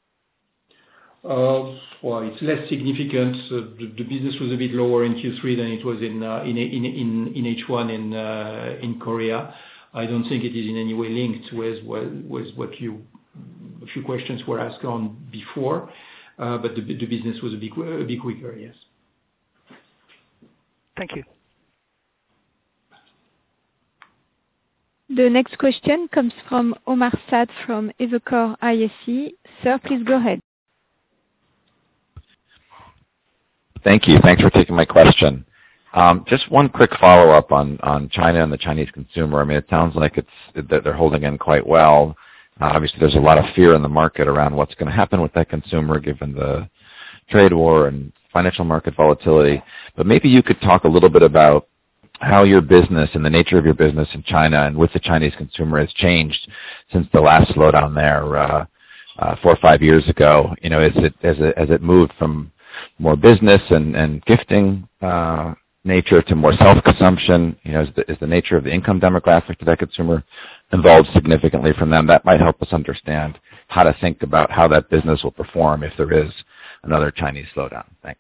Uh, well, it's less significant. Uh, the, the business was a bit lower in Q three than it was in uh, in, in in in H one in uh, in Korea. I don't think it is in any way linked with with what you a few questions were asked on before. uh, but the, the business was a bit, a bit quicker, yes. Thank you. The next question comes from Omar Saad from Evercore I S E. Sir, please go ahead. Thank you. Thanks for taking my question. Um, just one quick follow-up on, on China and the Chinese consumer. I mean, it sounds like it's that they're holding in quite well. Uh, obviously, there's a lot of fear in the market around what's going to happen with that consumer given the trade war and financial market volatility. But maybe you could talk a little bit about how your business and the nature of your business in China and with the Chinese consumer has changed since the last slowdown there uh, uh, four or five years ago. You know, is it as it as it moved from more business and, and gifting uh, nature to more self-consumption? You know, is the, is the nature of the income demographic to that consumer evolved significantly from them? That might help us understand how to think about how that business will perform if there is another Chinese slowdown. Thanks.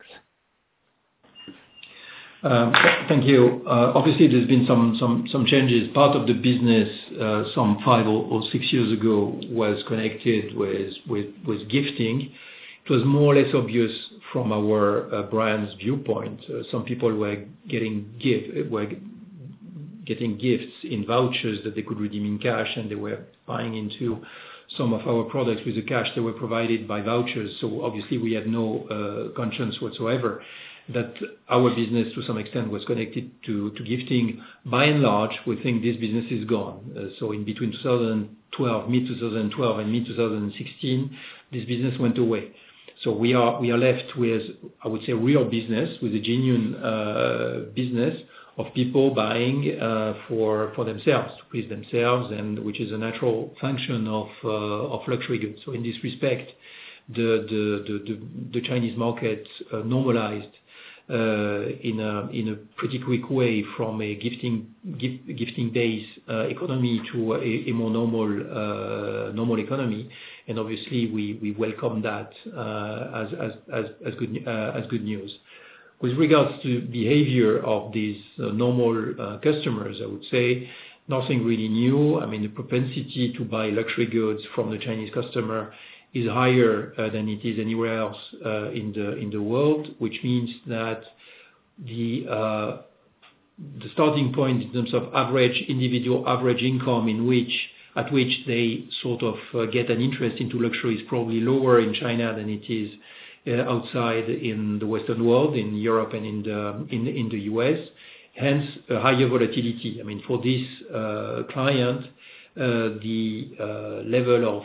Um, Thank you. Uh, Obviously, there's been some some some changes. Part of the business uh, some five or, or six years ago was connected with with with gifting. It was more or less obvious from our uh, brand's viewpoint. Uh, some people were getting gift were getting gifts in vouchers that they could redeem in cash, and they were buying into some of our products with the cash that were provided by vouchers. So obviously, we had no uh, conscience whatsoever that our business to some extent was connected to, to gifting. By and large, we think this business is gone. Uh, so in between two thousand twelve, mid twenty twelve and mid twenty sixteen, this business went away. So we are we are left with, I would say, real business, with a genuine uh, business of people buying uh, for for themselves, to please themselves, and which is a natural function of uh, of luxury goods. So in this respect, the the the, the, the Chinese market uh, normalized Uh, in a in a pretty quick way from a gifting gift, gifting based uh, economy to a, a more normal uh, normal economy, and obviously we, we welcome that uh, as as as as good uh, as good news. With regards to behavior of these uh, normal uh, customers, I would say nothing really new. I mean, the propensity to buy luxury goods from the Chinese customer is higher uh, than it is anywhere else uh, in the in the world, which means that the uh, the starting point in terms of average individual average income in which at which they sort of uh, get an interest into luxury is probably lower in China than it is uh, outside in the Western world, in Europe and in the in, in the U S. Hence, a higher volatility. I mean, for this uh, client, Uh, the uh, level of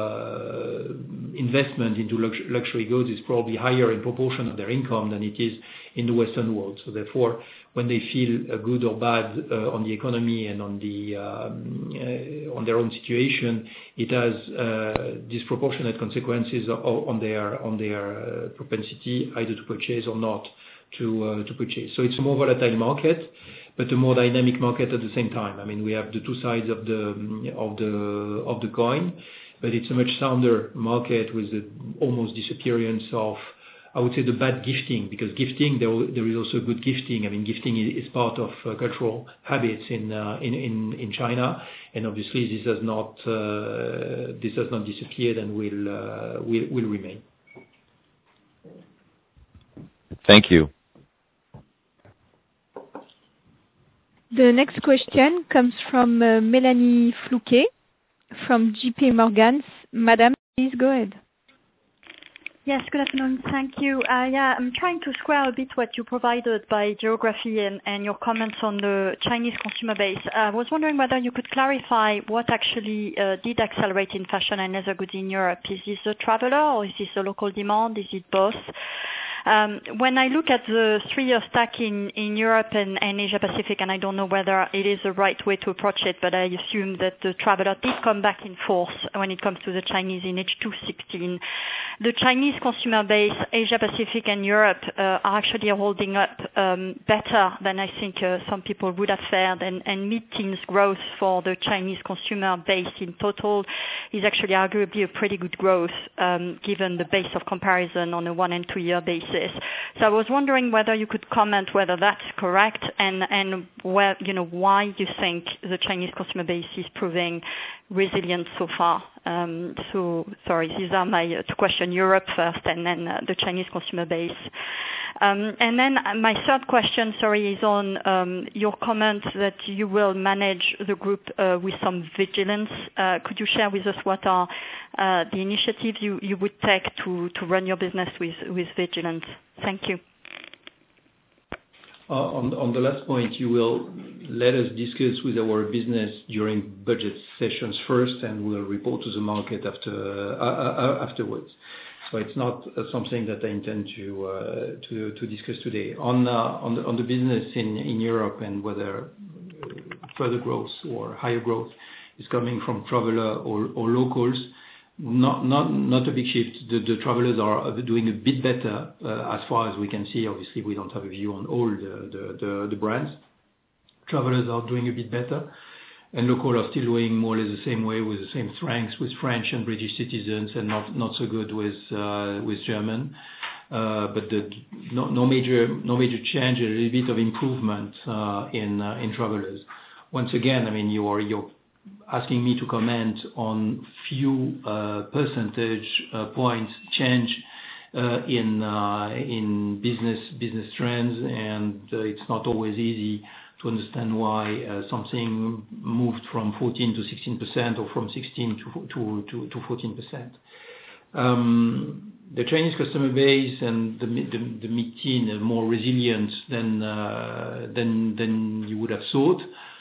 uh, investment into lux- luxury goods is probably higher in proportion of their income than it is in the Western world. So therefore, when they feel uh, good or bad uh, on the economy and on the um, uh, on their own situation, it has uh, disproportionate consequences o- on their on their uh, propensity either to purchase or not to uh, to purchase. So it's a more volatile market, but a more dynamic market at the same time. I mean, we have the two sides of the of the of the coin, but it's a much sounder market with the almost disappearance of, I would say, the bad gifting, because gifting, there there is also good gifting. I mean, gifting is part of uh, cultural habits in, uh, in in in China, and obviously this has not uh, this has not disappeared and will uh, will will remain. Thank you. The next question comes from uh, Melanie Flouquet from J P Morgan. Madam, please go ahead. Yes, good afternoon. Thank you. Uh, yeah, I'm trying to square a bit what you provided by geography and, and your comments on the Chinese consumer base. I was wondering whether you could clarify what actually uh, did accelerate in fashion and leather goods in Europe. Is this a traveler or is this a local demand? Is it both? Um, when I look at the three-year stack in, in Europe and, and Asia Pacific, and I don't know whether it is the right way to approach it, but I assume that the traveler did come back in force when it comes to the Chinese in H two sixteen. The Chinese consumer base, Asia Pacific and Europe, uh, are actually holding up um, better than I think uh, some people would have fared, and, and mid-teens growth for the Chinese consumer base in total is actually arguably a pretty good growth um, given the base of comparison on a one and two year basis. So I was wondering whether you could comment whether that's correct, and and where, you know, why you think the Chinese consumer base is proving resilient so far Um, so, sorry, these are my uh, two questions, Europe first and then uh, the Chinese consumer base. Um, and then my third question, sorry, is on um, your comment that you will manage the group uh, with some vigilance. Uh, could you share with us what are uh, the initiatives you, you would take to, to run your business with, with vigilance? Thank you. Uh, on, on the last point, you will let us discuss with our business during budget sessions first, and we'll report to the market after uh, uh, afterwards. So it's not uh, something that I intend to uh, to, to discuss today. On uh, on, the, on the business in, in Europe and whether further growth or higher growth is coming from traveler or, or locals, not not not a big shift. The, the travelers are doing a bit better uh, as far as we can see. Obviously, we don't have a view on all the, the, the, the brands. Travelers are doing a bit better. And local are still doing more or less the same way with the same strengths with French and British citizens, and not, not so good with uh, with German. Uh, but the, no, no major no major change, a little bit of improvement uh, in uh, in travelers. Once again, I mean you are you're asking me to comment on few uh, percentage uh, points change uh, in uh, in business business trends, and uh, it's not always easy to understand why uh, something moved from fourteen to sixteen percent or from sixteen to to to, to fourteen percent. Um, the Chinese customer base and the the, the mid-teen are more resilient than uh, than than you would have thought.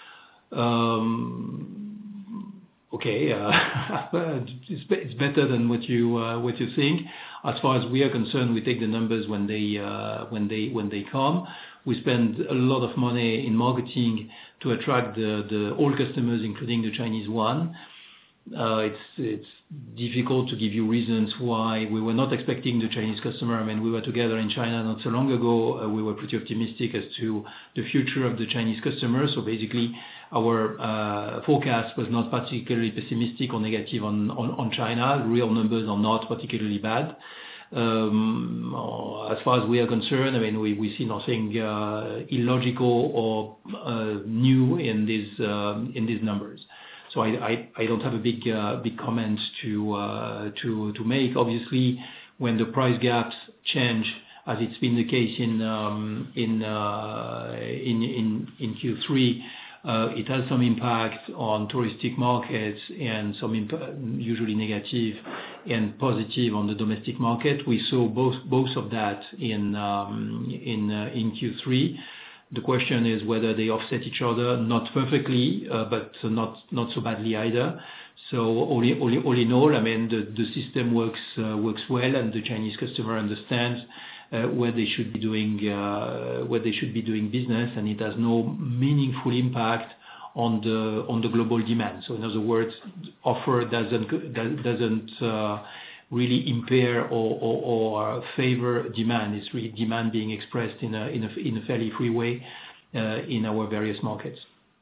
Um, okay, uh, it's, it's better than what you uh, what you think. As far as we are concerned, we take the numbers when they uh, when they when they come. We spend a lot of money in marketing to attract the, the all customers, including the Chinese one. Uh, it's it's difficult to give you reasons why we were not expecting the Chinese customer. I mean, we were together in China not so long ago. Uh, we were pretty optimistic as to the future of the Chinese customer. So basically, our uh, forecast was not particularly pessimistic or negative on, on, on China. Real numbers are not particularly bad. Um, as far as we are concerned, I mean, we, we see nothing uh, illogical or uh, new in these uh, in these numbers. So I, I, I don't have a big uh, big comment to uh, to to make. Obviously, when the price gaps change, as it's been the case in um, in, uh, in in in Q three. Uh, it has some impact on touristic markets and some imp- usually negative and positive on the domestic market. We saw both both of that in um, in uh, in Q three. The question is whether they offset each other, not perfectly, uh, but not not so badly either. So all in, all in, all in all, I mean, the, the system works uh, works well, and the Chinese customer understands Uh, where they should be doing uh, where they should be doing business, and it has no meaningful impact on the on the global demand. So in other words, offer doesn't doesn't uh, really impair or, or, or favor demand. It's really demand being expressed in a in a in a fairly free way uh, in our various markets.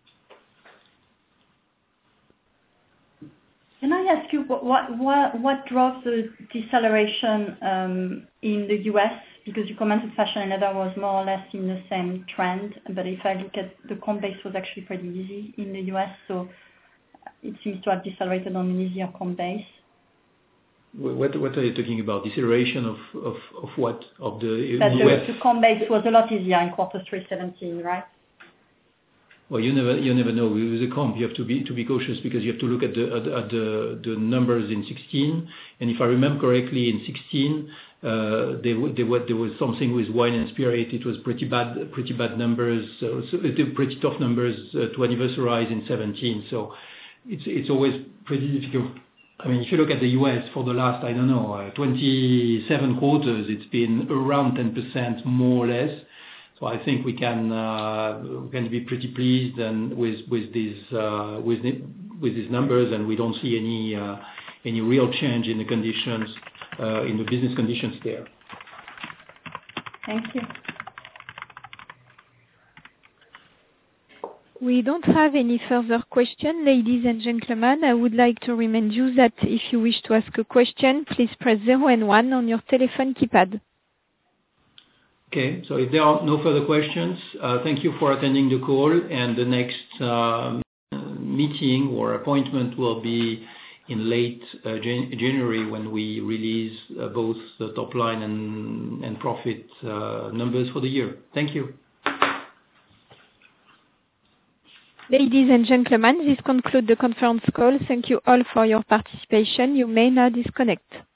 Can I ask you what what what drove the deceleration um, in the U S? Because you commented fashion and leather was more or less in the same trend, but if I look at the comp base was actually pretty easy in the U S, so it seems to have decelerated on an easier comp base. What what are you talking about? Deceleration of of, of what of the that U S? The, the comp base was a lot easier in quarter three seventeen, right? Well, you never you never know. With the comp, you have to be to be cautious because you have to look at the at, at the the numbers in sixteen. And if I remember correctly, in sixteen, uh, there there was there was something with wine and spirit. It was pretty bad pretty bad numbers. So, so it were pretty tough numbers uh, to anniversarize in seventeen. So it's it's always pretty difficult. I mean, if you look at the U S for the last I don't know uh, twenty-seven quarters, it's been around ten percent more or less. So I think we can uh, we can be pretty pleased and with with these uh, with the, with these numbers, and we don't see any uh, any real change in the conditions uh, in the business conditions there. Thank you. We don't have any further questions, ladies and gentlemen. I would like to remind you that if you wish to ask a question, please press zero and one on your telephone keypad. Okay, so if there are no further questions, uh, thank you for attending the call, and the next uh, meeting or appointment will be in late uh, Jan- January when we release uh, both the top line and, and profit uh, numbers for the year. Thank you. Ladies and gentlemen, this concludes the conference call. Thank you all for your participation. You may now disconnect.